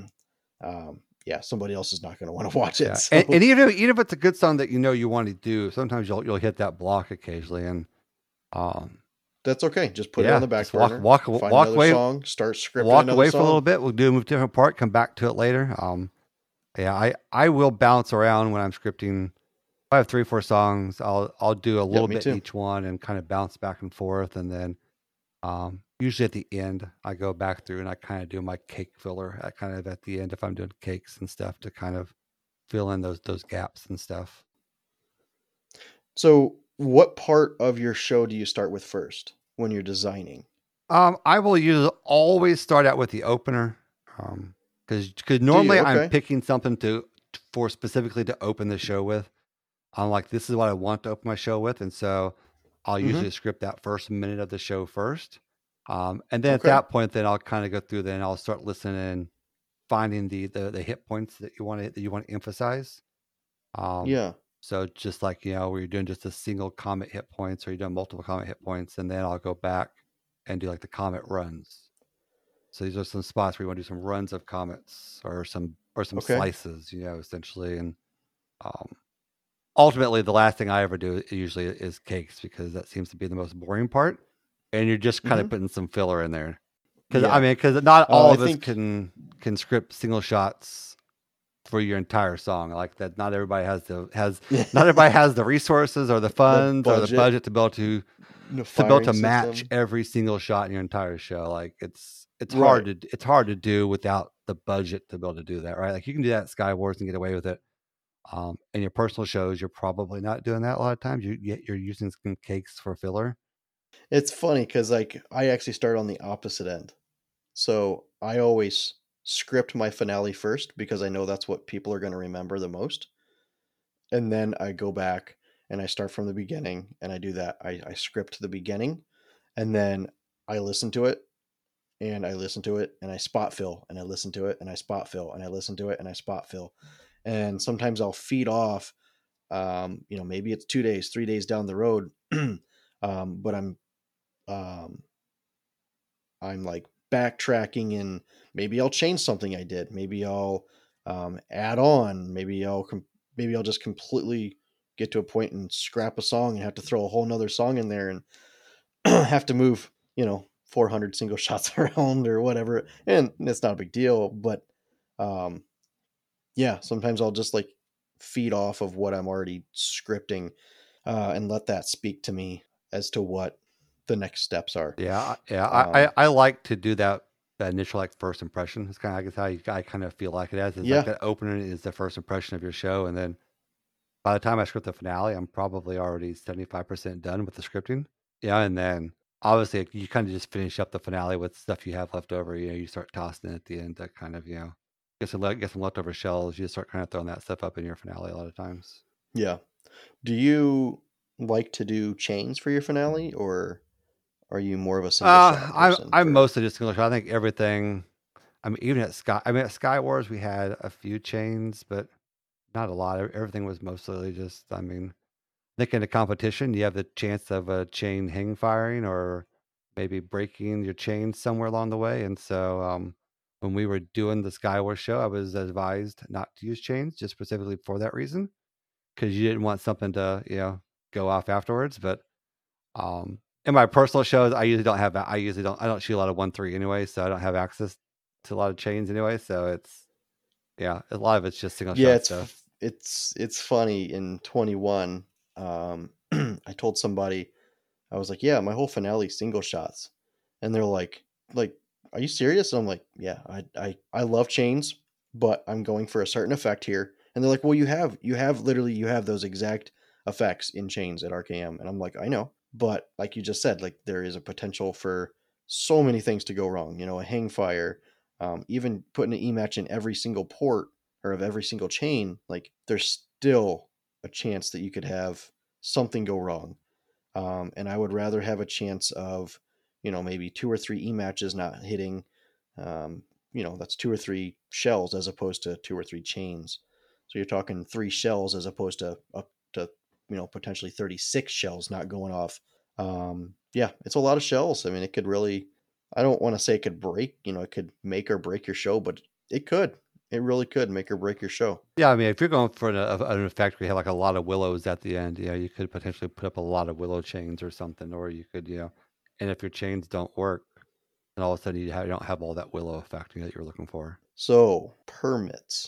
um, yeah, somebody else is not going to want to watch it. Yeah. So, And, and even if, even if it's a good song that you know you want to do, sometimes you'll you'll hit that block occasionally, and um. that's okay. Just put it Yeah, on the back just walk- burner. walk- find walk another away- song, start scripting walk another away song. for a little bit. We'll do a different part. Come back to it later. Um, yeah, I, I will bounce around when I'm scripting. If I have three or four songs, I'll I'll do a little me bit too. each one and kind of bounce back and forth, and then um, usually at the end I go back through and I kind of do my cake filler. I kind of at the end if I'm doing cakes and stuff to kind of fill in those those gaps and stuff. So, what part of your show do you start with first when you're designing? Um, I will usually always start out with the opener, um, because because normally I'm Okay. picking something to for specifically to open the show with. I'm like, this is what I want to open my show with, and so I'll Mhm. usually script that first minute of the show first, um, and then Okay. at that point, then I'll kind of go through. Then I'll start listening, finding the the, the hit points that you want to that you want to emphasize. Um, Yeah. So just like, you know, where you're doing just a single comment hit points or you're doing multiple comment hit points, and then I'll go back and do like the comment runs. So these are some spots where you want to do some runs of comments or some or some Okay. slices, you know, essentially. And um, ultimately, the last thing I ever do usually is cakes, because that seems to be the most boring part, and you're just kind of Mhm. putting some filler in there. Because Yeah. I mean, because not Uh, all I of us think- can can script single shots for your entire song like that. Not everybody has the has not everybody has the resources or the funds or the budget. budget to be able to The to be able to firing match system. every single shot in your entire show. Like it's it's Right. hard to it's hard to do without the budget to be able to do that, right? Like you can do that at Skywars and get away with it. Um, in your personal shows, you're probably not doing that a lot of times. You yet you're using some cakes for filler. It's funny because like I actually start on the opposite end. So I always script my finale first because I know that's what people are going to remember the most. And then I go back and I start from the beginning and I do that. I, I script the beginning and then I listen to it and I listen to it and I spot fill and I listen to it and I spot fill and I listen to it and I spot fill. And sometimes I'll feed off, um, you know, maybe it's two days, three days down the road. um, but I'm, um, I'm like backtracking and maybe I'll change something I did. Maybe I'll um, add on. Maybe I'll com- maybe I'll just completely get to a point and scrap a song and have to throw a whole nother song in there and have to move, you know, four hundred single shots around or whatever. And it's not a big deal, but um, yeah, sometimes I'll just like feed off of what I'm already scripting. uh, and let that speak to me as to what the next steps are. Yeah, yeah. Um, I, I, I like to do that, that initial like first impression. It's kind of, I guess how you, I kind of feel like it as. It's yeah, like that opening is the first impression of your show, and then by the time I script the finale, I'm probably already seventy-five percent done with the scripting. Yeah, and then obviously you kind of just finish up the finale with stuff you have left over. You know, you start tossing it at the end to kind of, you know, get some, le- get some leftover shells. You just start kind of throwing that stuff up in your finale a lot of times. yeah. Do you like to do chains for your finale, or are you more of a single Uh, shot I'm person? I'm for- mostly just English. I think everything. I mean, even at Sky, I mean at Sky Wars we had a few chains, but not a lot. Everything was mostly just. I mean, I think in a competition you have the chance of a chain hang firing or maybe breaking your chain somewhere along the way. And so um, when we were doing the Sky Wars show, I was advised not to use chains just specifically for that reason, because you didn't want something to, you know, go off afterwards. But um, in my personal shows, I usually don't have, I usually don't, I don't shoot a lot of one three anyway, so I don't have access to a lot of chains anyway. So it's, yeah, a lot of it's just single yeah, shot it's stuff. it's it's funny. In twenty-one, um, I told somebody, I was like, yeah, my whole finale single shots, and they're like, like, are you serious? And I'm like, yeah, I I I love chains, but I'm going for a certain effect here. And they're like, well, you have you have literally you have those exact effects in chains at R K M, and I'm like, I know, but like you just said, like there is a potential for so many things to go wrong. You know, a hang fire, um, even putting an E match in every single port or of every single chain, like there's still a chance that you could have something go wrong. Um, and I would rather have a chance of, you know, maybe two or three E matches not hitting. Um, you know, that's two or three shells as opposed to two or three chains. So you're talking three shells as opposed to up to, you know, potentially thirty-six shells not going off. Um, yeah, it's a lot of shells. I mean, it could really, I don't want to say it could break, you know, it could make or break your show, but it could. It really could make or break your show. Yeah, I mean, if you're going for an, a, an effect where you have like a lot of willows at the end, yeah, you could potentially put up a lot of willow chains or something, or you could, you know, and if your chains don't work, then all of a sudden you, have, you don't have all that willow effect that you're looking for. So, permits.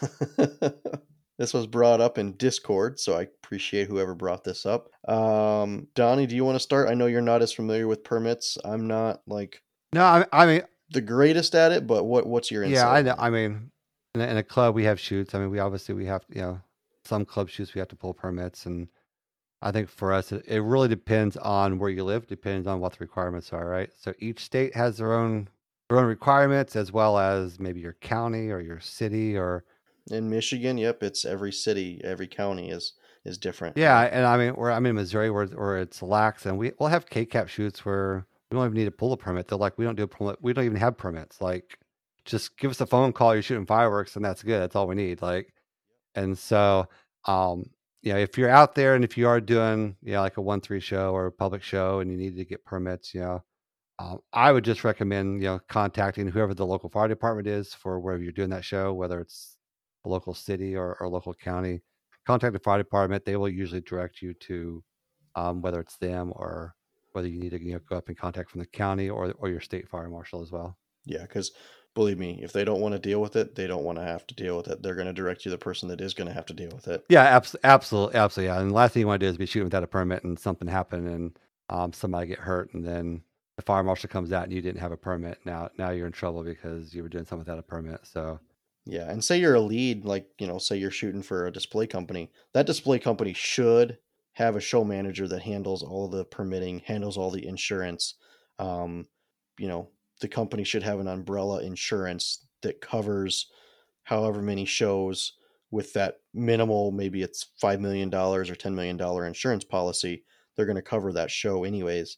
This was brought up in Discord, so I appreciate whoever brought this up. Um, Donnie, do you want to start? I know you're not as familiar with permits. I'm not like No, I, I mean, the greatest at it, but what what's your insight? yeah, I on know. it? I mean, in a, in a club we have shoots. I mean, we obviously we have, you know, some club shoots we have to pull permits, and I think for us it, it really depends on where you live, depends on what the requirements are, right? So each state has their own their own requirements, as well as maybe your county or your city or. In Michigan, yep, it's every city, every county is is different. Yeah, and I mean, where I'm in Missouri, where where it's lax, and we we'll have K cap shoots where we don't even need to pull a permit. They're like, we don't do a permit, we don't even have permits. Like, just give us a phone call. You're shooting fireworks, and that's good. That's all we need. Like, and so, um, you know, if you're out there and if you are doing, you know, like a one three show or a public show, and you need to get permits, you know, um, I would just recommend, you know, contacting whoever the local fire department is for wherever you're doing that show, whether it's a local city or, or local county. Contact the fire department. They will usually direct you to um, whether it's them or whether you need to, you know, go up in contact from the county or or your state fire marshal as well. Yeah, because believe me, if they don't want to deal with it, they don't want to have to deal with it. They're going to direct you to the person that is going to have to deal with it. Yeah, abs- absolutely, absolutely. Yeah, and the last thing you want to do is be shooting without a permit and something happen and um, somebody get hurt, and then the fire marshal comes out and you didn't have a permit. Now, now you're in trouble because you were doing something without a permit. So. Yeah, and say you're a lead, like, you know, say you're shooting for a display company. That display company should have a show manager that handles all the permitting, handles all the insurance. Um, you know, the company should have an umbrella insurance that covers however many shows with that minimal, maybe it's five million dollars or ten million dollars insurance policy. They're going to cover that show anyways.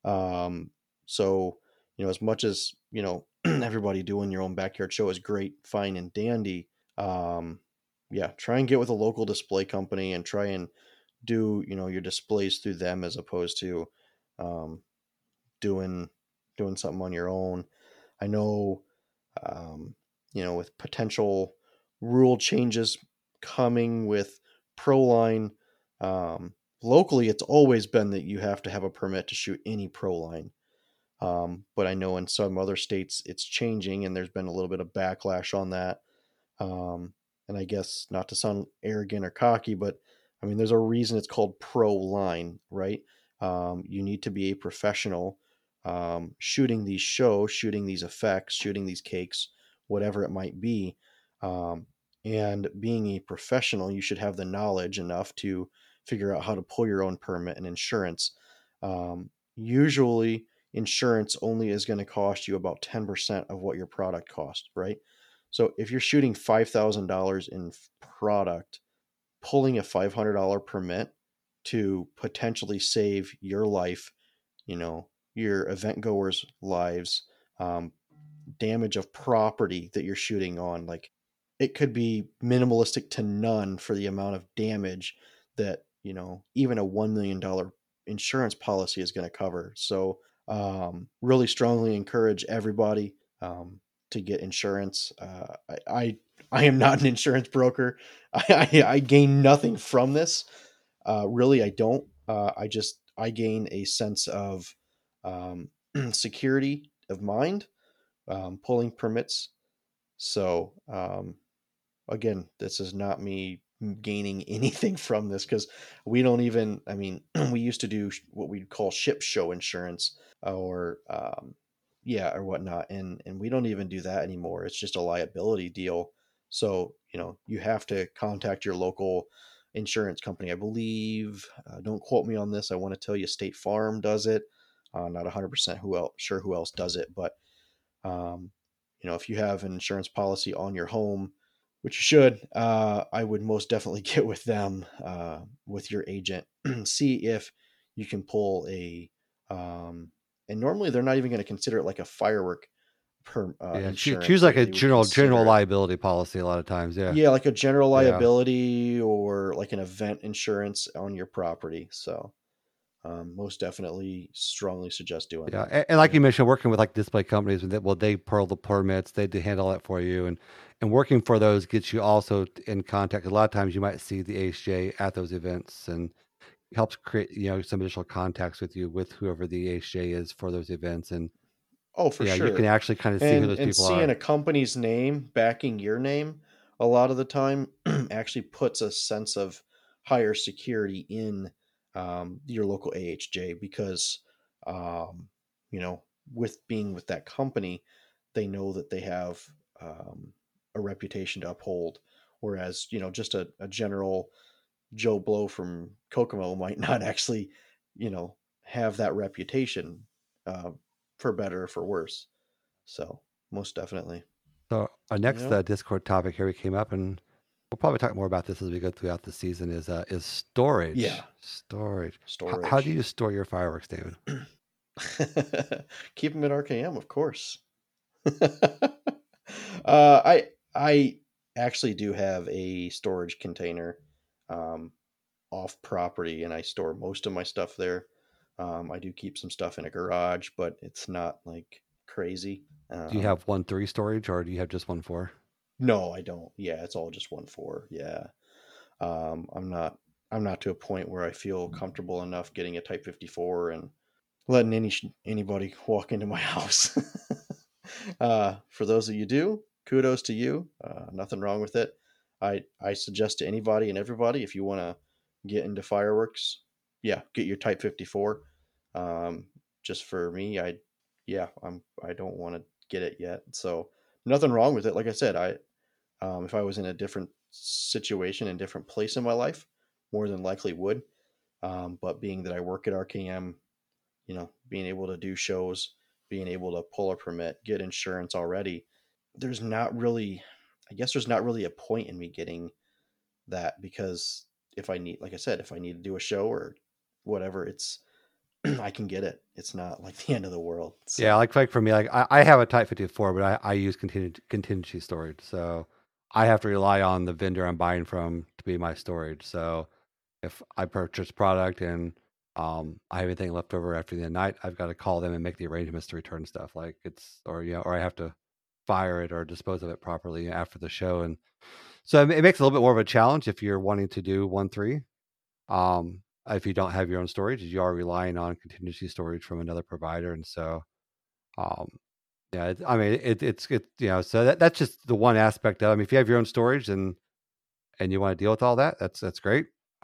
Um, so, you know, as much as, you know, everybody doing your own backyard show is great, fine and dandy. Um, yeah, try and get with a local display company and try and do, you know, your displays through them as opposed to um, doing doing something on your own. I know, um, you know, with potential rule changes coming with Proline, um, locally, it's always been that you have to have a permit to shoot any Proline. Um, but I know in some other states it's changing, and there's been a little bit of backlash on that. Um, and I guess not to sound arrogant or cocky, but I mean, there's a reason it's called pro line, right? Um, you need to be a professional um, shooting these shows, shooting these effects, shooting these cakes, whatever it might be. Um, and being a professional, you should have the knowledge enough to figure out how to pull your own permit and insurance. Um, usually, insurance only is going to cost you about ten percent of what your product costs, right? So if you're shooting five thousand dollars in product, pulling a five hundred dollars permit to potentially save your life, you know, your event goers' lives, um, damage of property that you're shooting on, like it could be minimalistic to none for the amount of damage that, you know, even a one million dollars insurance policy is going to cover. So, um, really strongly encourage everybody um, to get insurance. Uh, I, I, I am not an insurance broker. I, I, I gain nothing from this. Uh, really, I don't. Uh, I just I gain a sense of um, security of mind, um, pulling permits. So um, again, this is not me gaining anything from this because we don't even. I mean, we used to do what we call ship show insurance or um, yeah or whatnot, and and we don't even do that anymore. It's just a liability deal. So you know you have to contact your local insurance company. I believe. Uh, don't quote me on this. I want to tell you, State Farm does it. Uh, not one hundred percent who else, sure who else does it, but um, you know, if you have an insurance policy on your home, which you should, uh, I would most definitely get with them, uh, with your agent, see if you can pull a, um, and normally they're not even going to consider it like a firework per uh, Yeah, choo- insurance. choose like They, a they would general general consider it, liability policy a lot of times. Yeah. yeah, like a general Yeah. liability or like an event insurance on your property. So, um, most definitely strongly suggest doing Yeah, that. and, and like Yeah. you mentioned, working with like display companies, that well, they pearl the permits, they do handle that for you, and and working for those gets you also in contact. A lot of times, you might see the A H J at those events, and helps create you know some additional contacts with you with whoever the A H J is for those events, and Oh, for yeah, you can sure. actually kind of see who And those and people seeing are. a company's name backing your name a lot of the time actually puts a sense of higher security in um, your local A H J because um, you know, with being with that company, they know that they have um, a reputation to uphold. Whereas, you know, just a, a general Joe Blow from Kokomo might not actually, you know, have that reputation, uh, for better or for worse. So most definitely. So our next Yeah. uh, Discord topic here we came up, and we'll probably talk more about this as we go throughout the season. Is uh, is storage? Yeah. Storage. H- how do Storage. you store your fireworks, David? Keep them at R K M, of course. uh, I I actually do have a storage container um, off property, and I store most of my stuff there. Um, I do keep some stuff in a garage, but it's not like crazy. Do you Um, have one three storage, or do you have just one four? no, I don't. Yeah, it's all just one four. Yeah. Um, I'm not I'm not to a point where I feel comfortable enough getting a Type fifty-four and letting any anybody walk into my house. uh, for those of you do, kudos to you. Uh, nothing wrong with it. I I suggest to anybody and everybody, if you want to get into fireworks, yeah, get your Type fifty-four. Um, just for me, I yeah, I'm I don't want to get it yet. So nothing wrong with it. Like I said, I um, if I was in a different situation and different place in my life, more than likely would. Um, but being that I work at R K M, you know, being able to do shows, being able to pull a permit, get insurance already, there's not really, I guess there's not really a point in me getting that because if I need, like I said, if I need to do a show or whatever, it's, I can get it. It's not like the end of the world. So. Yeah, like like for me, like I, I have a Type fifty-four, but I, I use contingency, contingency storage, so I have to rely on the vendor I'm buying from to be my storage. So if I purchase product and um, I have anything left over after the night, I've got to call them and make the arrangements to return stuff. Like it's or you know, or I have to fire it or dispose of it properly after the show, and so it makes it a little bit more of a challenge if you're wanting to do one three. Um, if you don't have your own storage, you are relying on contingency storage from another provider, and so um, yeah, it, I mean it, it's it you know so that, that's just the one aspect of it. I mean, if you have your own storage and and you want to deal with all that, that's that's great.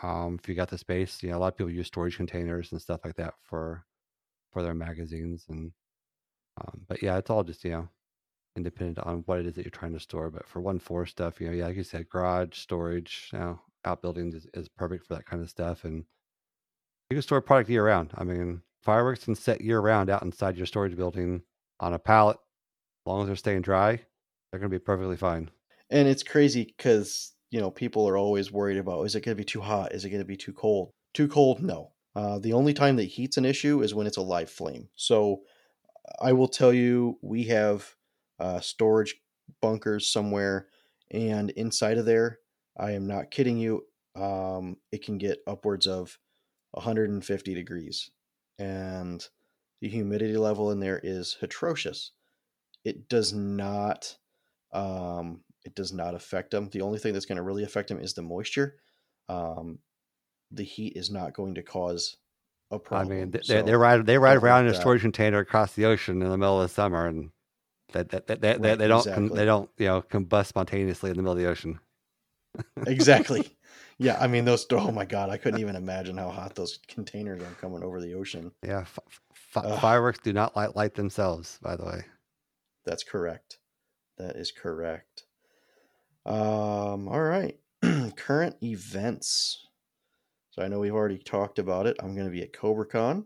Um, if you got the space, you know, a lot of people use storage containers and stuff like that for for their magazines. And um, but yeah, it's all just, you know, independent on what it is that you're trying to store. But for one four stuff, you know, yeah, like you said, garage storage, you know, outbuildings is, is perfect for that kind of stuff. And you can store product year round. I mean, fireworks can set year round out inside your storage building on a pallet. As long as they're staying dry, they're going to be perfectly fine. And it's crazy because, you know, people are always worried about, is it going to be too hot? Is it going to be too cold? Too cold? No. Uh, the only time that heat's an issue is when it's a live flame. So I will tell you, we have uh, storage bunkers somewhere, and inside of there, I am not kidding you, um, it can get upwards of one hundred fifty degrees. And the humidity level in there is atrocious. It does not um, it does not affect them. The only thing that's going to really affect them is the moisture. Um, the heat is not going to cause a I problem. mean, they So they ride they ride don't let around in a that. storage container across the ocean in the middle of the summer, and that that, that, that, Right, they don't com- exactly. they don't you know combust spontaneously in the middle of the ocean. Exactly. Yeah, I mean those. Oh my God, I couldn't even imagine how hot those containers are coming over the ocean. Yeah, f- f- Ugh, fireworks do not light light themselves. By the way, that's correct. That is correct. Um, all right. Current events. So I know we've already talked about it. I'm going to be at CobraCon.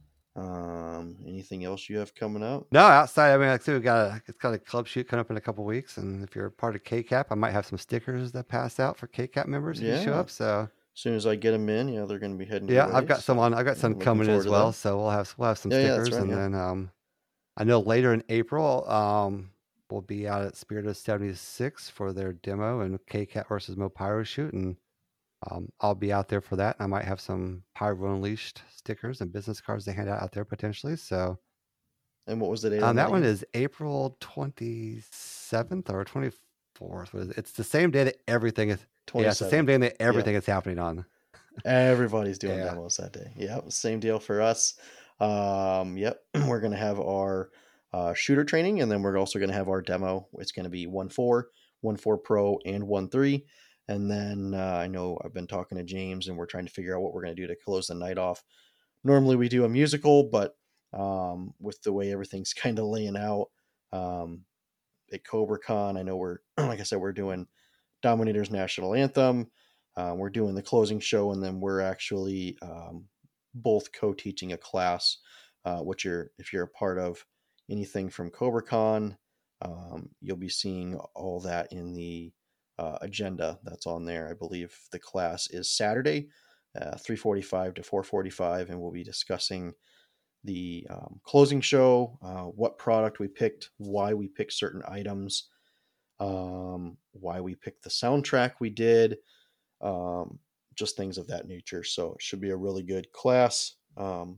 Um, anything else you have coming up? no, outside. I mean, like I said, we got a it's got a club shoot coming up in a couple weeks, and if you're a part of K CAP, I might have some stickers that pass out for K CAP members if you show Yeah. up. So As soon as I get them in, yeah, they're going to be heading your yeah, way. I've got some So on. I've got yeah, some looking coming in forward as to well. that. So we'll have we'll have some Yeah, yeah, that's stickers, right. and Yeah. then um, I know later in April, um, we'll be out at Spirit of seventy-six for their demo and K CAT versus Mo Pyro shoot, and um, I'll be out there for that. I might have some Pyro Unleashed stickers and business cards to hand out out there potentially. So And what was the date um, on that that one again? is April twenty-seventh or twenty-fourth. What is it? It's the same day that everything is. Yeah, it's the same twenty-seventh. day that Yeah. everything is happening on. Everybody's doing Yeah. demos that day. Yep, same deal for us. Um, yep, we're gonna have our uh, shooter training, and then we're also gonna have our demo. It's gonna be one four, one four Pro, and one three. And then uh, I know I've been talking to James, and we're trying to figure out what we're gonna do to close the night off. Normally we do a musical, but um, with the way everything's kind of laying out um, at CobraCon, I know we're like I said, we're doing Dominator's national anthem. Um, we're doing the closing show, and then we're actually um, both co-teaching a class, uh, which you're if you're a part of anything from CobraCon, um, you'll be seeing all that in the uh, agenda that's on there. I believe the class is Saturday, uh, three forty-five to four forty-five, and we'll be discussing the um, closing show, uh, what product we picked, why we picked certain items, um, why we picked the soundtrack we did, um, just things of that nature. So it should be a really good class. Um,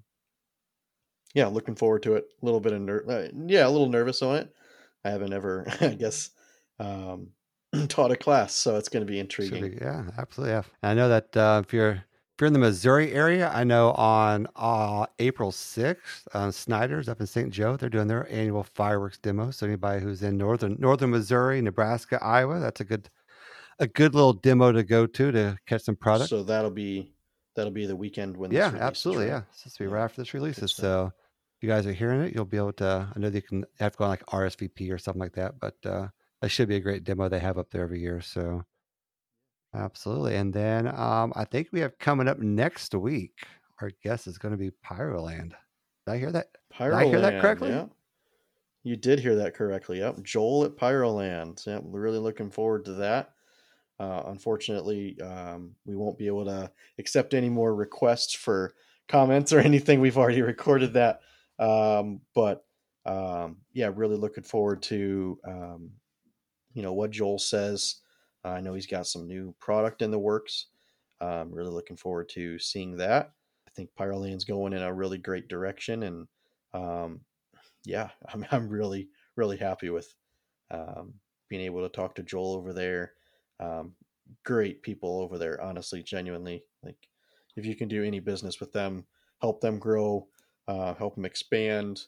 yeah, looking forward to it. A little bit of ner- uh, yeah, a little nervous on it. I haven't ever, I guess, um, taught a class, so it's going to be Should intriguing. be, yeah, absolutely. Yeah. And I know that uh, if you're if you're in the Missouri area, I know on uh, April sixth, uh, Snyder's up in Saint Joe, they're doing their annual fireworks demo. So anybody who's in northern northern Missouri, Nebraska, Iowa, that's a good a good little demo to go to to catch some product. So that'll be that'll be the weekend when Yeah, this releases, absolutely. right? Yeah, it's supposed to be Yeah, right after this good releases. stuff. So if you guys are hearing it, you'll be able to. I know they can have to go on like R S V P or something like that, but uh, that should be a great demo they have up there every year. So absolutely. And then um, I think we have coming up next week. Our guest is going to be Pyroland. Did I hear that? Did I hear that Pyroland, correctly? yeah. You did hear that correctly. Yep, Joel at Pyroland. Yep, we're really looking forward to that. Uh, unfortunately, um, we won't be able to accept any more requests for comments or anything. We've already recorded that. Um, but um, yeah, really looking forward to um, you know what Joel says. Uh, I know he's got some new product in the works. I'm really looking forward to seeing that. I think Pyroland's going in a really great direction, and um, yeah, I'm I'm really really happy with um, being able to talk to Joel over there. Um, great people over there, honestly, genuinely. Like, if you can do any business with them, help them grow, uh, help them expand,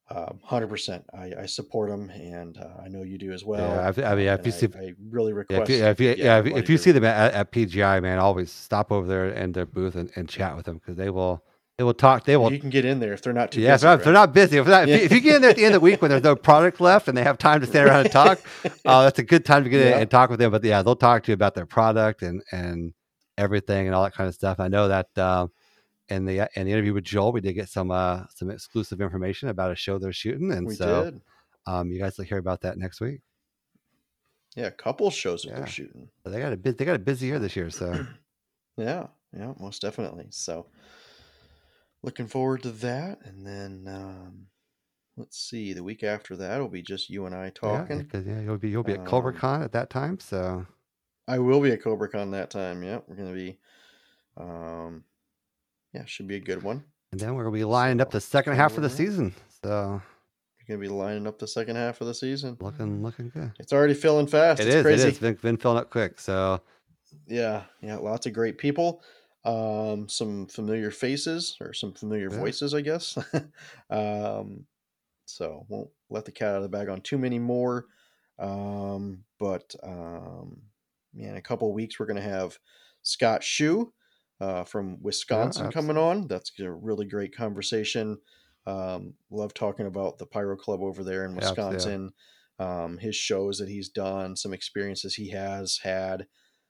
um, one hundred percent. I, I support them, and uh, I know you do as well. Yeah, I, I mean, if And you I, see, I really yeah, request. if you, if you, get yeah, if, everybody if you to- see them at, at P G I, man, always stop over there in their booth and, and chat with them because they will they will talk. They will. you can get in there if they're not too Yeah, if busy. they're, not, if they're right? not busy, if, not, if, you, if you get in there at the end of the week when there's no product left and they have time to stand around and talk, uh, that's a good time to get in Yeah. and talk with them. But yeah, they'll talk to you about their product and and everything and all that kind of stuff. I know that uh, in the in the interview with Joel, we did get some uh, some exclusive information about a show they're shooting, and We so did. um, you guys will hear about that next week. Yeah, a couple shows that Yeah. they're shooting. So they got a bit, they got a busy year this year, so Yeah, yeah, most definitely. So looking forward to that. And then um, let's see, the week after that will be just you and I yeah, talking. because yeah, you'll be you'll be at Um, CobraCon at that time, so I will be at CobraCon that time. Yeah, we're gonna be. Um, yeah, should be a good one. and then we're gonna be lining up So, the second kinda half of where the we're at. season, so We're gonna be lining up the second half of the season. looking looking good. It's already filling fast. It it's is. crazy. It is. Been, been filling up quick. So Yeah, yeah, lots of great people. Um, some familiar faces or some familiar Yeah. voices, I guess. um, so won't let the cat out of the bag on too many more. Um, but um, yeah, in a couple of weeks we're gonna have Scott Shue uh, from Wisconsin coming on. That's a really great conversation. Um, love talking about the Pyro Club over there in Abs- yeah. Wisconsin. Um, his shows that he's done, some experiences he has had.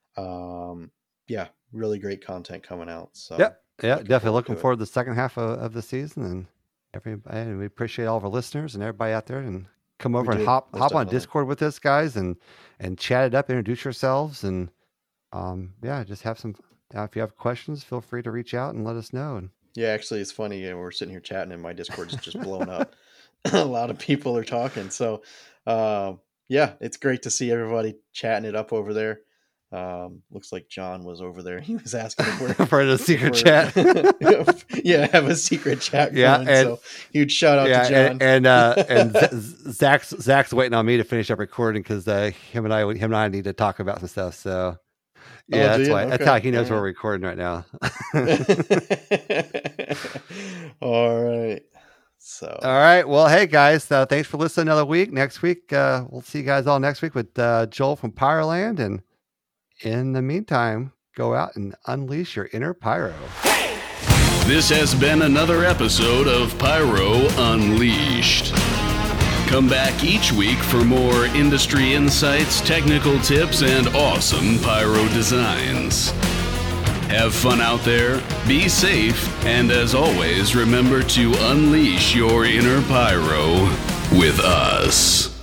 Um, yeah, really great content coming out. So Yep. yeah, looking definitely forward looking to it. forward to the second half of, of the season, and everybody. And we appreciate all of our listeners and everybody out there, and come over and do, hop most hop on definitely. Discord with us, guys, and and chat it up, introduce yourselves, and um, yeah, just have some. Uh, if you have questions, feel free to reach out and let us know. And Yeah, actually, it's funny. uh, We're sitting here chatting, and my Discord's just blown up. A lot of people are talking. So, um, yeah, it's great to see everybody chatting it up over there. Um, looks like John was over there. He was asking if we're for the secret we're- chat. yeah, have a secret chat. Yeah, going, and- so huge shout out yeah, to John. and and, uh, and Z- Zach's Zach's waiting on me to finish up recording because uh, him and I him and I need to talk about some stuff. So yeah, Oh, do that's you? why that's Okay, how he knows all we're right. recording right now. All right. So All right. Well, hey guys, uh, thanks for listening another week. Next week, uh, we'll see you guys all next week with uh, Joel from Pyroland. And in the meantime, go out and unleash your inner pyro. This has been another episode of Pyro Unleashed. Come back each week for more industry insights, technical tips, and awesome pyro designs. Have fun out there, be safe, and as always, remember to unleash your inner pyro with us.